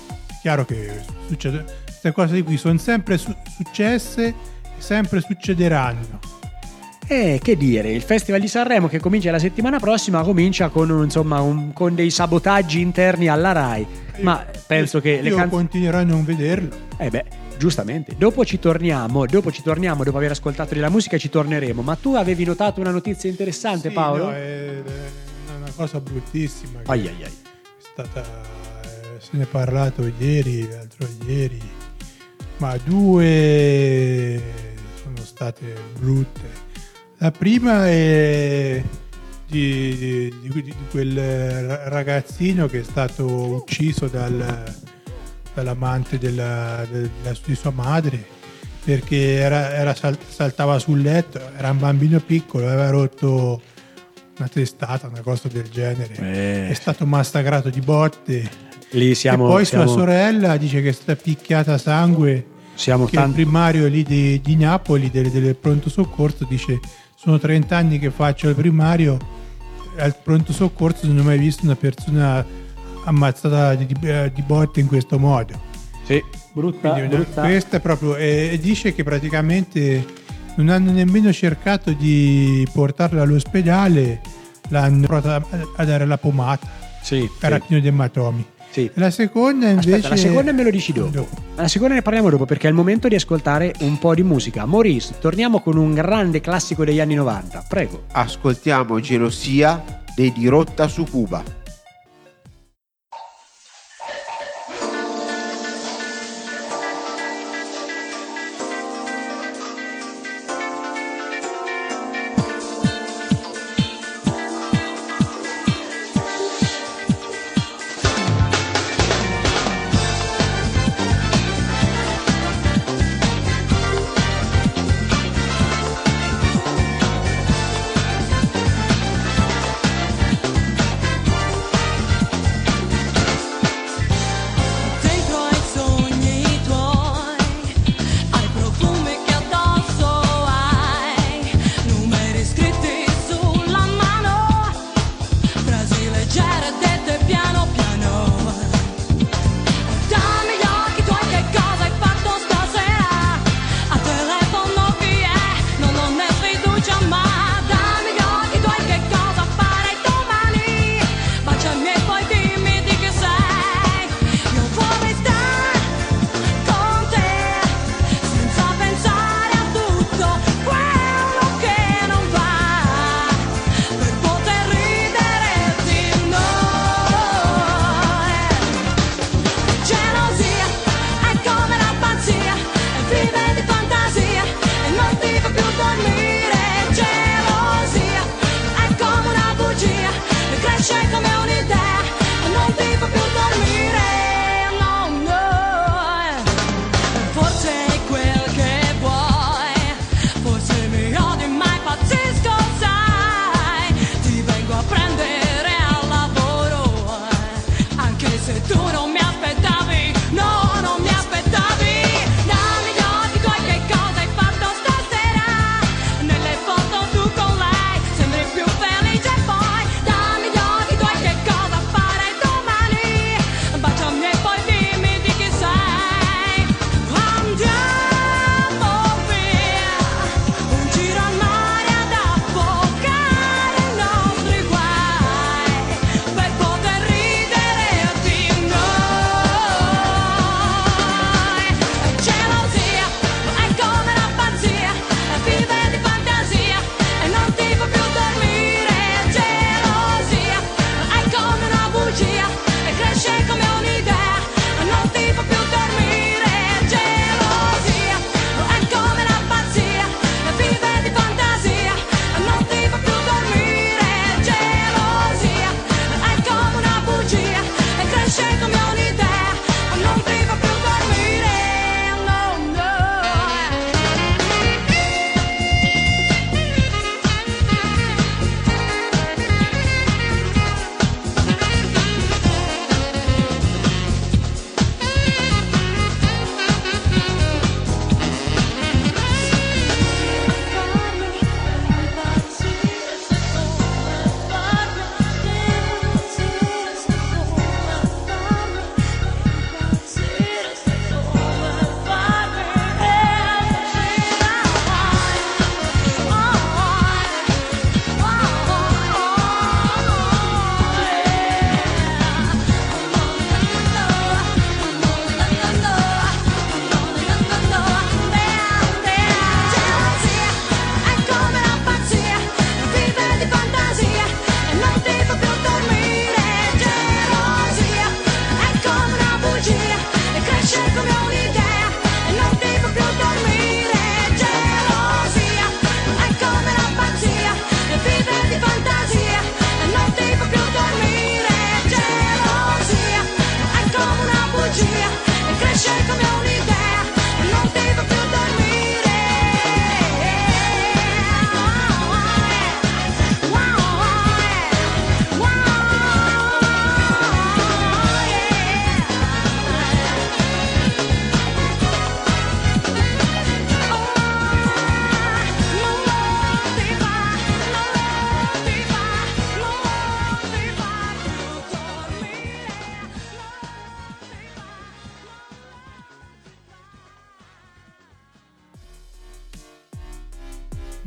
chiaro che succede, queste cose di qui sono sempre successe e sempre succederanno. Che dire, il Festival di Sanremo che comincia la settimana prossima comincia con con dei sabotaggi interni alla Rai, ma penso che le canzoni continuerò a non vederlo. Giustamente, dopo dopo aver ascoltato della musica ci torneremo, ma tu avevi notato una notizia interessante, Paolo? No, è una cosa bruttissima. Ai. È stata, se ne è parlato ieri, l'altro ieri, ma due sono state brutte. La prima è di quel ragazzino che è stato ucciso dall'amante di sua madre, perché saltava sul letto, era un bambino piccolo, aveva rotto una testata, una cosa del genere, è stato massacrato di botte. Lì e poi sua sorella dice che è stata picchiata a sangue, il primario lì di Napoli del pronto soccorso dice: sono 30 anni che faccio il primario, al pronto soccorso non ho mai visto una persona ammazzata di botte in questo modo. Sì, brutta. Questa è proprio, e dice che praticamente non hanno nemmeno cercato di portarla all'ospedale, l'hanno provata a dare la pomata. Era pieno di ematomi. Sì. La seconda invece... Aspetta, la seconda me lo dici dopo. La seconda ne parliamo dopo, perché è il momento di ascoltare un po' di musica. Maurice, torniamo con un grande classico degli anni 90, prego. Ascoltiamo Gelosia dei Dirotta su Cuba.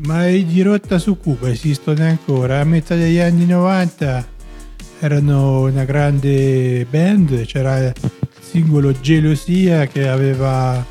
Ma i di Rotta su Cuba esistono ancora? A metà degli anni 90 erano una grande band, c'era il singolo Gelosia che aveva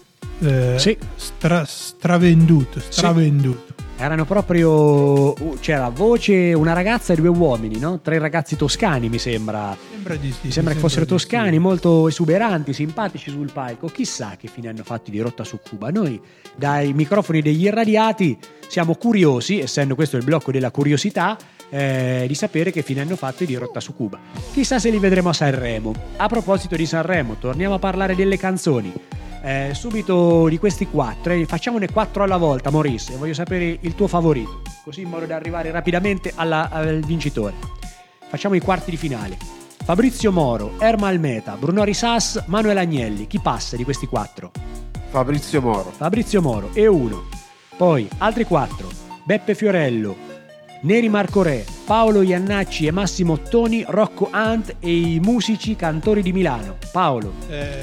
stravenduto. Sì. Erano proprio, c'era voce, una ragazza e 2 uomini, no? 3 ragazzi toscani mi sembra. Mi sembra che fossero toscani, molto esuberanti, simpatici sul palco. Chissà che fine hanno fatto di Rotta su Cuba. Noi dai microfoni degli irradiati siamo curiosi, essendo questo il blocco della curiosità, di sapere che fine hanno fatto di Rotta su Cuba. Chissà se li vedremo a Sanremo. A proposito di Sanremo, torniamo a parlare delle canzoni. Subito di questi 4, facciamone 4 alla volta, Maurice, voglio sapere il tuo favorito, così in modo da arrivare rapidamente al vincitore. Facciamo i quarti di finale. Fabrizio Moro, Ermal Meta, Bruno Risas, Manuel Agnelli. Chi passa di questi 4? Fabrizio Moro e 1. Poi altri 4: Beppe Fiorello, Neri Marco Re, Paolo Iannacci e Massimo Ottoni, Rocco Hunt e i musici cantori di Milano. Paolo.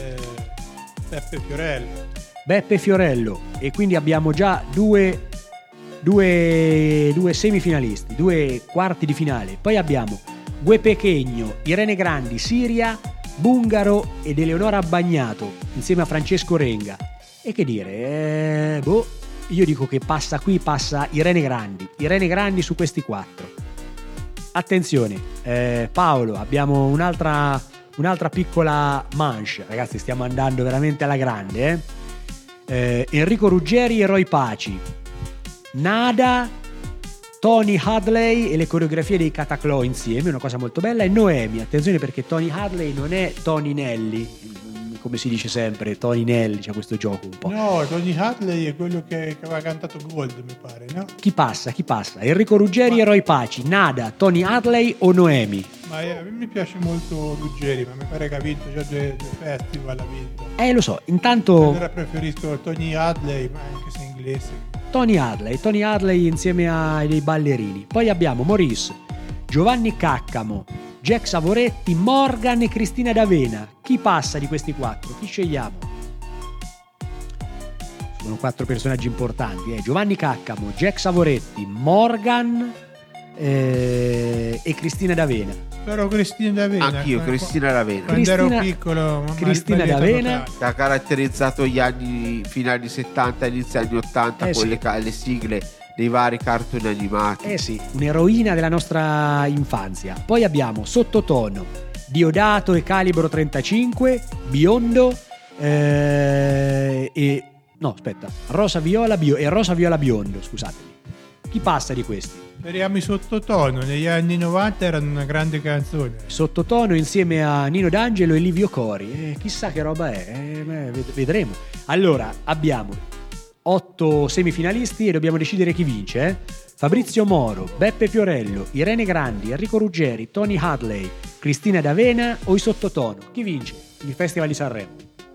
Beppe Fiorello. E quindi abbiamo già due semifinalisti, 2 quarti di finale. Poi abbiamo Gue Pechegno, Irene Grandi, Siria, Bungaro ed Eleonora Bagnato insieme a Francesco Renga. E che dire, io dico che passa Irene Grandi su questi 4. Attenzione, Paolo, abbiamo un'altra piccola manche, ragazzi, stiamo andando veramente alla grande. Enrico Ruggeri e Roy Paci, Nada, Tony Hadley e le coreografie dei Cataclaw insieme, una cosa molto bella. E Noemi, attenzione perché Tony Hadley non è Tony Nelly, come si dice sempre, Tony Nelly, c'è questo gioco un po'. No, Tony Hadley è quello che aveva cantato Gold, mi pare, no? Chi passa? Enrico Ruggeri e Roy Paci, Nada, Tony Hadley o Noemi? Ma a me mi piace molto Ruggeri, ma mi pare che ha vinto già 2 festival, ha vinto. Lo so, intanto... Allora preferisco Tony Hadley, ma anche se inglese. Tony Hadley insieme ai dei ballerini. Poi abbiamo Maurice, Giovanni Caccamo, Jack Savoretti, Morgan e Cristina D'Avena. Chi passa di questi 4? Chi scegliamo? Sono 4 personaggi importanti, Giovanni Caccamo, Jack Savoretti, Morgan e Cristina D'Avena. Però Cristina D'Avena. Anch'io, Cristina D'Avena. Quando ero piccolo, Cristina D'Avena che ha caratterizzato gli anni finali 70 e inizi anni 80 con le sigle dei vari cartoni animati. Sì, un'eroina della nostra infanzia. Poi abbiamo Sottotono, Diodato e Calibro 35, Biondo Rosa Viola Biondo, scusatemi. Chi passa di questi? Speriamo i Sottotono, negli anni 90 erano una grande canzone. Sottotono insieme a Nino D'Angelo e Livio Cori. Chissà che roba è, vedremo. Allora, abbiamo 8 semifinalisti e dobbiamo decidere chi vince. Fabrizio Moro, Beppe Fiorello, Irene Grandi, Enrico Ruggeri, Tony Hadley, Cristina D'Avena o i Sottotono. Chi vince il Festival di Sanremo?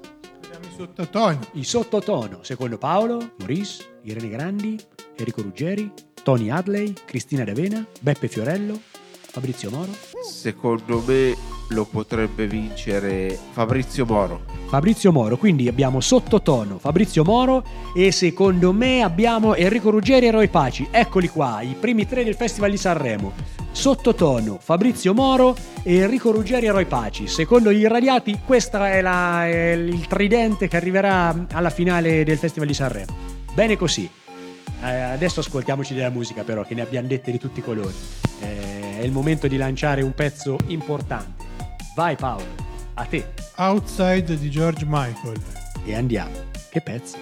I Sottotono, secondo Paolo, Maurice, Irene Grandi, Enrico Ruggeri, Tony Hadley, Cristina D'Avena, Beppe Fiorello, Fabrizio Moro. Secondo me lo potrebbe vincere Fabrizio Moro, quindi abbiamo Sottotono, Fabrizio Moro e secondo me abbiamo Enrico Ruggeri e Roy Paci. Eccoli qua, i primi 3 del Festival di Sanremo. Sottotono, Fabrizio Moro e Enrico Ruggeri e Roy Paci. Secondo gli irradiati questo è il tridente che arriverà alla finale del Festival di Sanremo. Bene così. Adesso ascoltiamoci della musica, però, che ne abbiamo dette di tutti i colori. È il momento di lanciare un pezzo importante. Vai Paolo, a te. Outside di George Michael. E andiamo. Che pezzo?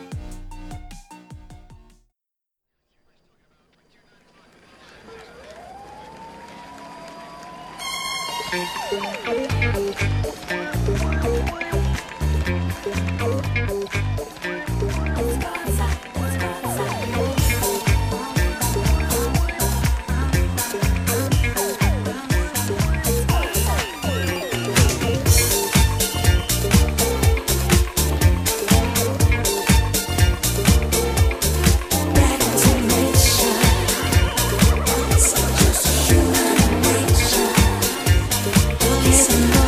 Listen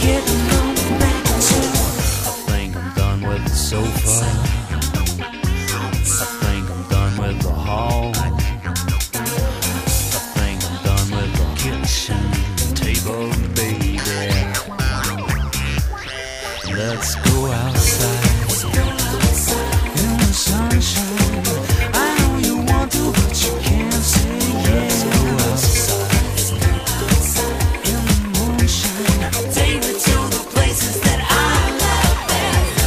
getting on back to. I think I'm done with the sofa. I think I'm done with the hall. I think I'm done with the kitchen table, baby. Let's go outside in the sunshine. I know you want to, but you can't say yes. Let's go outside in the moonshine. Take me to the places that I love best.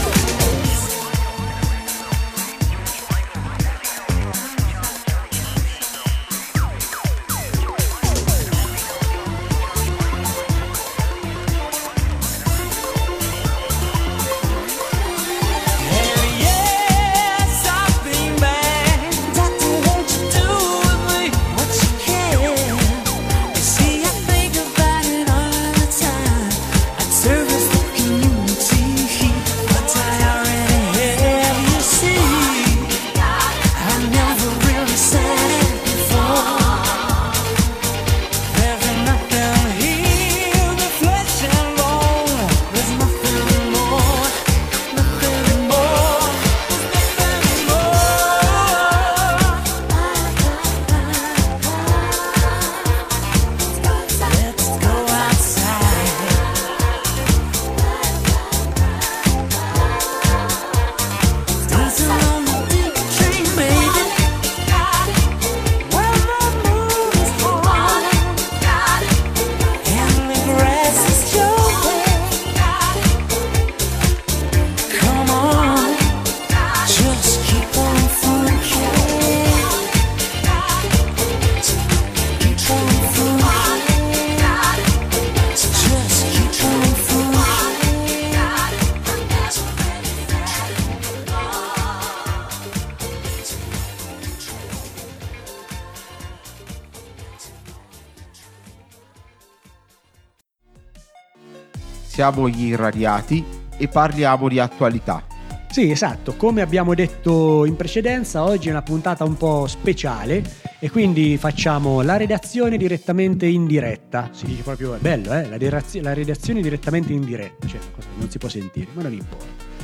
Siamo gli irradiati e parliamo di attualità. Sì, esatto, come abbiamo detto in precedenza, oggi è una puntata un po' speciale e quindi facciamo la redazione direttamente in diretta. Si dice proprio, è bello, la redazione direttamente in diretta, cioè cosa non si può sentire, ma non importa.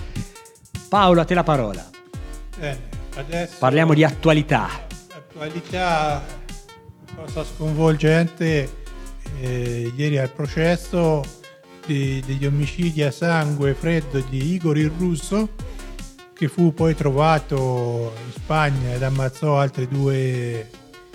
Paolo, a te la parola. Adesso parliamo di attualità. Attualità, cosa sconvolgente, ieri al processo degli omicidi a sangue freddo di Igor il Russo, che fu poi trovato in Spagna ed ammazzò altri 2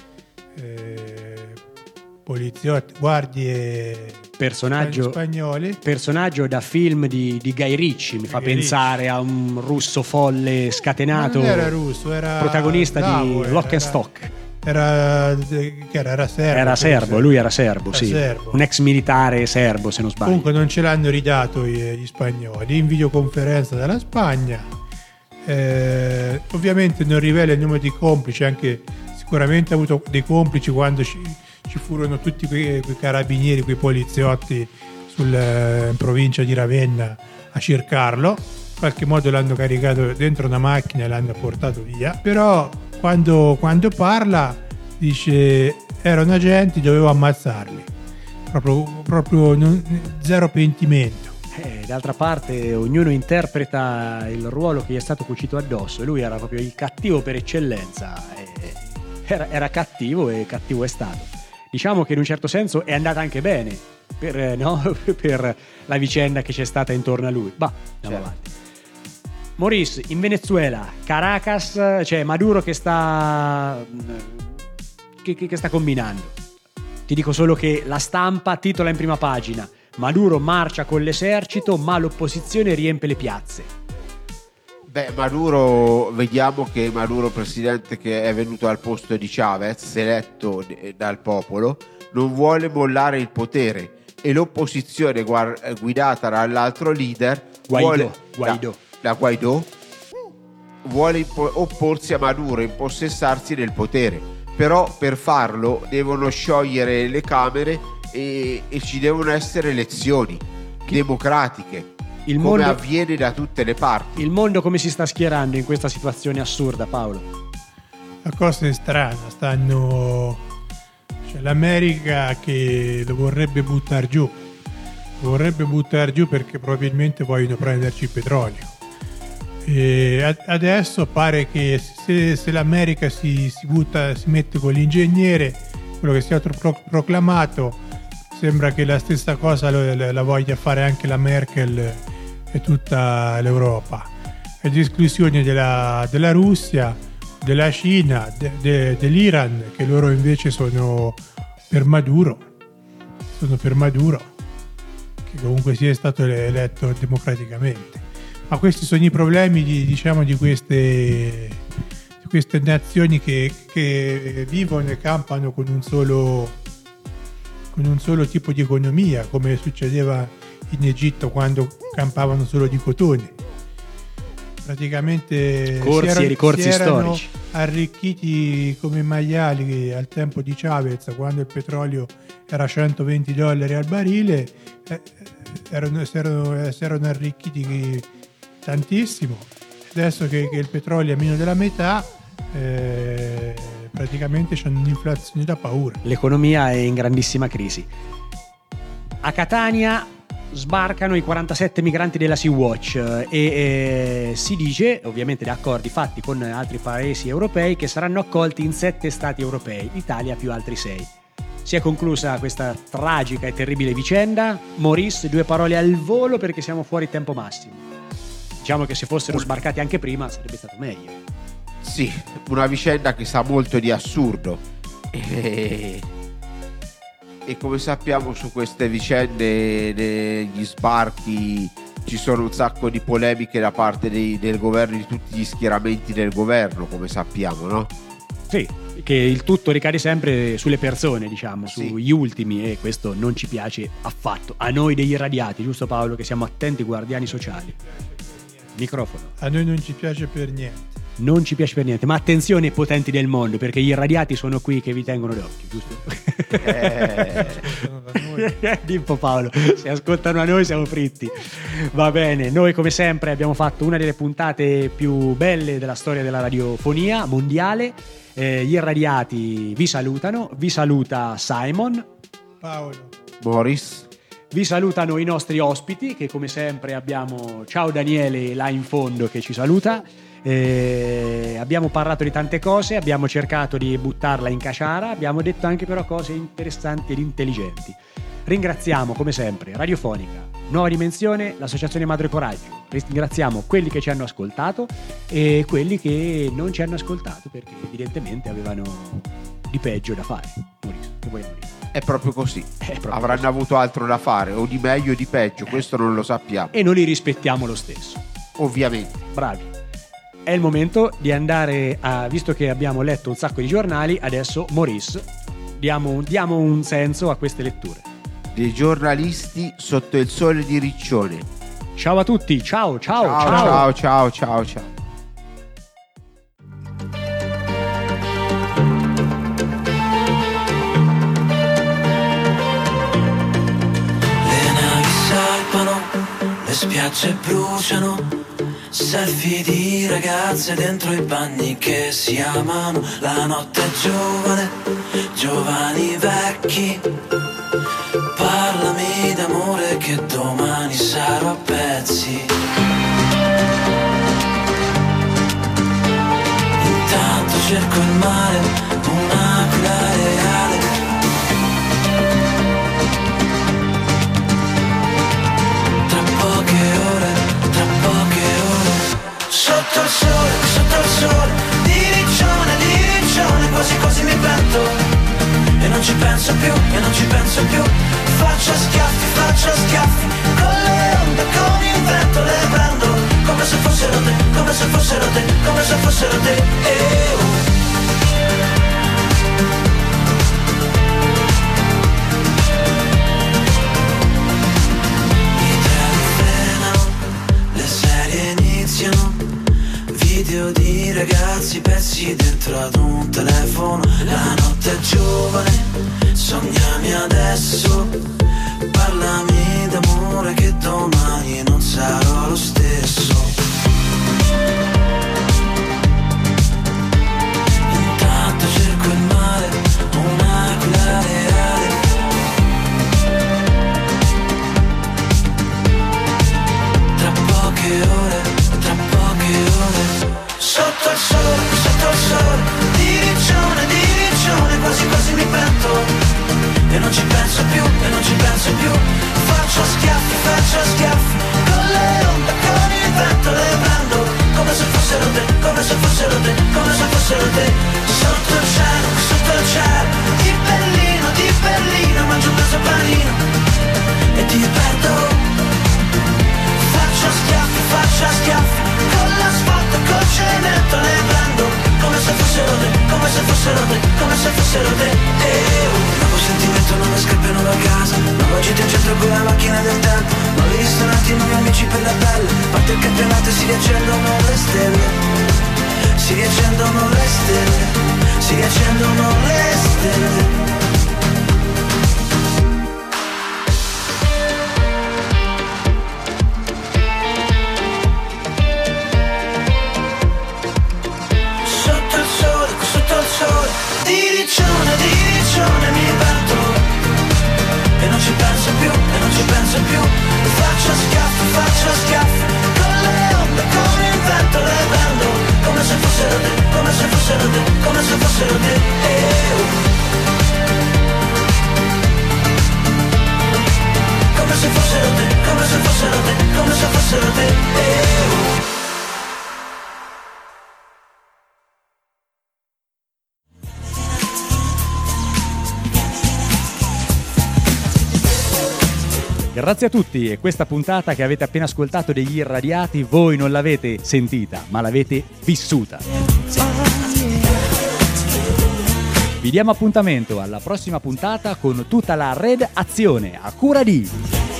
poliziotti, guardie spagnoli. Personaggio da film di Guy Ritchie, mi fa pensare a un russo folle scatenato. Ma non era russo, era protagonista di Lock and Stock. Era serbo. Era serbo, lui era serbo, sì. Serbo. Un ex militare serbo, se non sbaglio. Comunque non ce l'hanno ridato gli spagnoli in videoconferenza dalla Spagna. Ovviamente non rivela il nome di complici, anche sicuramente ha avuto dei complici quando ci furono tutti quei carabinieri, quei poliziotti in provincia di Ravenna a cercarlo. In qualche modo l'hanno caricato dentro una macchina e l'hanno portato via. Però quando parla dice erano agenti, dovevo ammazzarli, proprio zero pentimento. D'altra parte ognuno interpreta il ruolo che gli è stato cucito addosso, e lui era proprio il cattivo per eccellenza, era cattivo e cattivo è stato. Diciamo che in un certo senso è andata anche bene per la vicenda che c'è stata intorno a lui. Andiamo avanti. Maurice, in Venezuela, Caracas, c'è Maduro che sta combinando. Ti dico solo che la Stampa titola in prima pagina: Maduro marcia con l'esercito ma l'opposizione riempie le piazze. Maduro, vediamo che Maduro, presidente che è venuto al posto di Chavez, eletto dal popolo, non vuole mollare il potere, e l'opposizione guidata dall'altro leader Guaidó vuole opporsi a Maduro, impossessarsi del potere. Però per farlo devono sciogliere le Camere e ci devono essere elezioni democratiche, come avviene da tutte le parti. Il mondo come si sta schierando in questa situazione assurda, Paolo? La cosa è strana, c'è l'America che lo vorrebbe buttare giù, vorrebbe buttare giù perché probabilmente vogliono prenderci il petrolio. E adesso pare che se l'America si mette con l'ingegnere, quello che è stato proclamato, sembra che la stessa cosa la voglia fare anche la Merkel e tutta l'Europa. Ed esclusione della Russia, della Cina, dell'Iran, che loro invece sono per Maduro, che comunque sia stato eletto democraticamente. Ma questi sono i problemi di queste nazioni che vivono e campano con un solo tipo di economia, come succedeva in Egitto quando campavano solo di cotone. Praticamente ricorsi si erano storici arricchiti come maiali al tempo di Chavez, quando il petrolio era $120 al barile, si erano arricchiti tantissimo. Adesso che il petrolio è meno della metà, praticamente c'è un'inflazione da paura. L'economia è in grandissima crisi. A Catania sbarcano i 47 migranti della Sea-Watch e si dice, ovviamente da accordi fatti con altri paesi europei, che saranno accolti in 7 stati europei, Italia più altri 6. Si è conclusa questa tragica e terribile vicenda. Maurice, 2 parole al volo perché siamo fuori tempo massimo. Diciamo che se fossero sbarcati anche prima sarebbe stato meglio. Sì, una vicenda che sa molto di assurdo. E come sappiamo, su queste vicende degli sbarchi ci sono un sacco di polemiche da parte del governo, di tutti gli schieramenti del governo, come sappiamo, no? Sì, che il tutto ricade sempre sulle persone, diciamo, sugli ultimi, e questo non ci piace affatto. A noi degli irradiati, giusto Paolo, che siamo attenti guardiani sociali. Microfono. A noi non ci piace per niente. Non ci piace per niente, ma attenzione potenti del mondo, perché gli irradiati sono qui che vi tengono d'occhio, giusto? Dimpo Paolo, se ascoltano a noi siamo fritti. Va bene, noi come sempre abbiamo fatto una delle puntate più belle della storia della radiofonia mondiale. Gli irradiati vi salutano, vi saluta Simon, Paolo, Boris. Vi salutano i nostri ospiti, che come sempre abbiamo, ciao Daniele là in fondo che ci saluta. Abbiamo parlato di tante cose, abbiamo cercato di buttarla in caciara, abbiamo detto anche però cose interessanti ed intelligenti. Ringraziamo come sempre Radiofonica, Nuova Dimensione, l'Associazione Madre Coraggio. Ringraziamo quelli che ci hanno ascoltato e quelli che non ci hanno ascoltato perché evidentemente avevano di peggio da fare. Maurizio, che vuoi dire? È proprio così. Avranno avuto altro da fare, o di meglio o di peggio, questo non lo sappiamo. E noi li rispettiamo lo stesso. Ovviamente. Bravi. È il momento di andare visto che abbiamo letto un sacco di giornali, adesso Maurice, diamo un senso a queste letture. Dei giornalisti sotto il sole di Riccione. Ciao a tutti, ciao. Ciao. Le navi salpano, le spiagge bruciano, selfie di ragazze dentro i bagni che si amano. La notte è giovane, giovani vecchi. Parlami d'amore che domani sarò a pezzi. Intanto cerco il mare, un'aquila reale. Tra poche ore, sotto il sole, di riccione, quasi quasi mi pento. E non ci penso più, faccio schiaffi, con le onde, con il vento le prendo, come se fossero te. I treni frenano, le serie iniziano, video di ragazzi persi dentro ad un telefono. La notte è giovane, sognami adesso, parlami d'amore che domani non sarò lo stesso. Intanto cerco il mare, un'aquila reale. come se fossero te, come se fossero te. Sotto il cielo, di Berlino, mangio un peso panino e ti perdo. Faccio schiaffi, con l'asfalto, col cemento le prendo, come se fossero te, come se fossero te, come se fossero te. Nuovo sentimento, nuove scarpe, nuova casa, nuova gita in centro con la macchina del tempo, nuovi ristoranti, nuovi amici per la pelle. Parte il campionato e si riaccendono le stelle, si riaccendono le stelle, si riaccendono le stelle. Diricione mi perdo e non ci penso più, faccio schiaffi, con le onde, con il vento le prendo, come se fossero te, come se fossero te, come se fossero te. Come se fossero te, come se fossero te, come se fossero te. Grazie a tutti, e questa puntata che avete appena ascoltato degli Irradiati voi non l'avete sentita, ma l'avete vissuta. Vi diamo appuntamento alla prossima puntata con tutta la redazione a cura di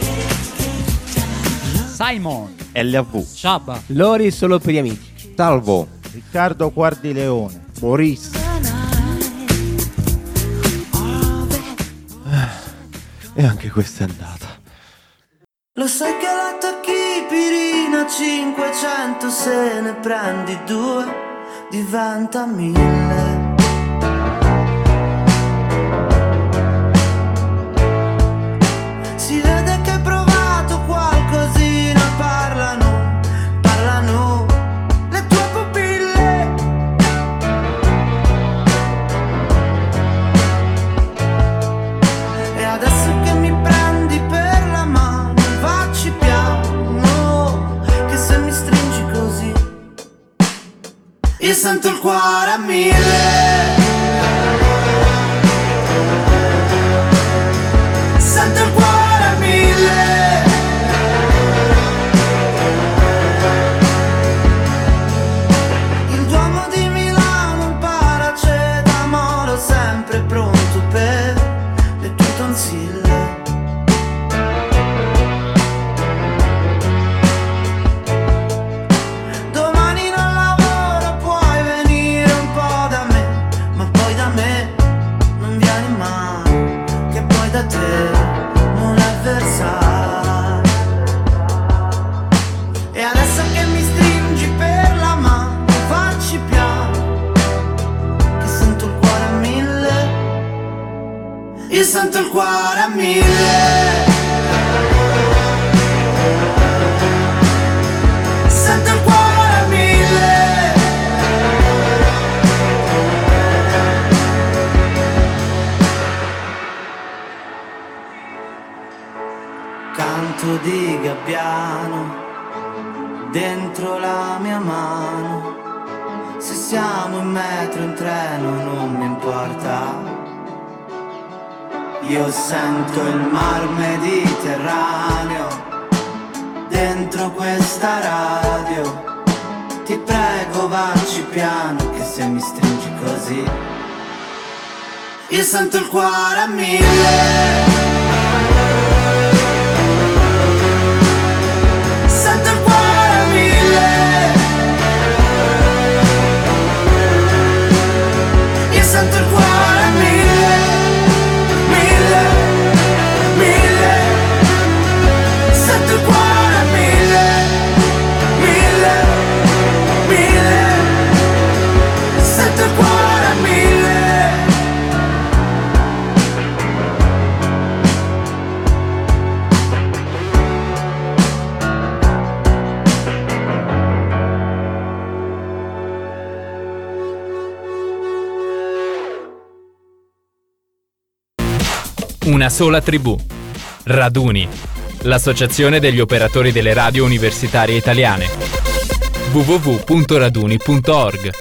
Simon, LV, Sciabba, Lori solo per gli amici, Salvo, Riccardo Guardileone, Maurice. E anche questa è andata. Lo sai che la tachipirina 500 se ne prendi 2 diventa 1000. Si vede che hai provato qualcosina, parlano le tue pupille. E adesso che mi prendi per la mano, facci piano, che se mi stringi così io sento il cuore a 1000. Sento il cuore a 1000. Il Duomo di Milano, un paracetamolo sempre pronto per le tue tonsille. Domani non lavoro, puoi venire un po' da me, ma poi da me non vieni mai, che poi da te non è versato. E adesso che mi stringi per la mano, facci piano, che sento il cuore a 1000. Io sento il cuore a 1000. Sento il cuore a 1000. Canto di gabbiano dentro la mia mano. Se siamo in metro, in treno, non mi importa. Io sento il mar Mediterraneo dentro questa radio. Ti prego, vacci piano, che se mi stringi così io sento il cuore a 1000. Sento il cuore a 1000. Io sento il cuore a 1000. 1000, 1000. Sento il cuore a 1000. 1000, 1000. Sento il cuore a 1000. Una sola tribù. Raduni, l'associazione degli operatori delle radio universitarie italiane. www.raduni.org.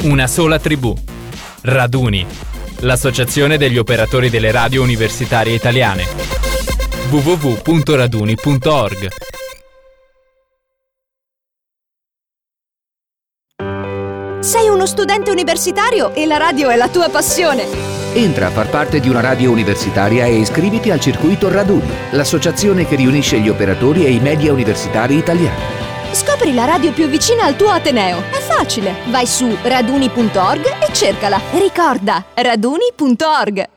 una sola tribù. Raduni, l'associazione degli operatori delle radio universitarie italiane. www.raduni.org. Sei uno studente universitario e la radio è la tua passione. Entra a far parte di una radio universitaria e iscriviti al Circuito Raduni, l'associazione che riunisce gli operatori e i media universitari italiani. Scopri la radio più vicina al tuo ateneo. È facile. Vai su raduni.org e cercala. Ricorda, raduni.org.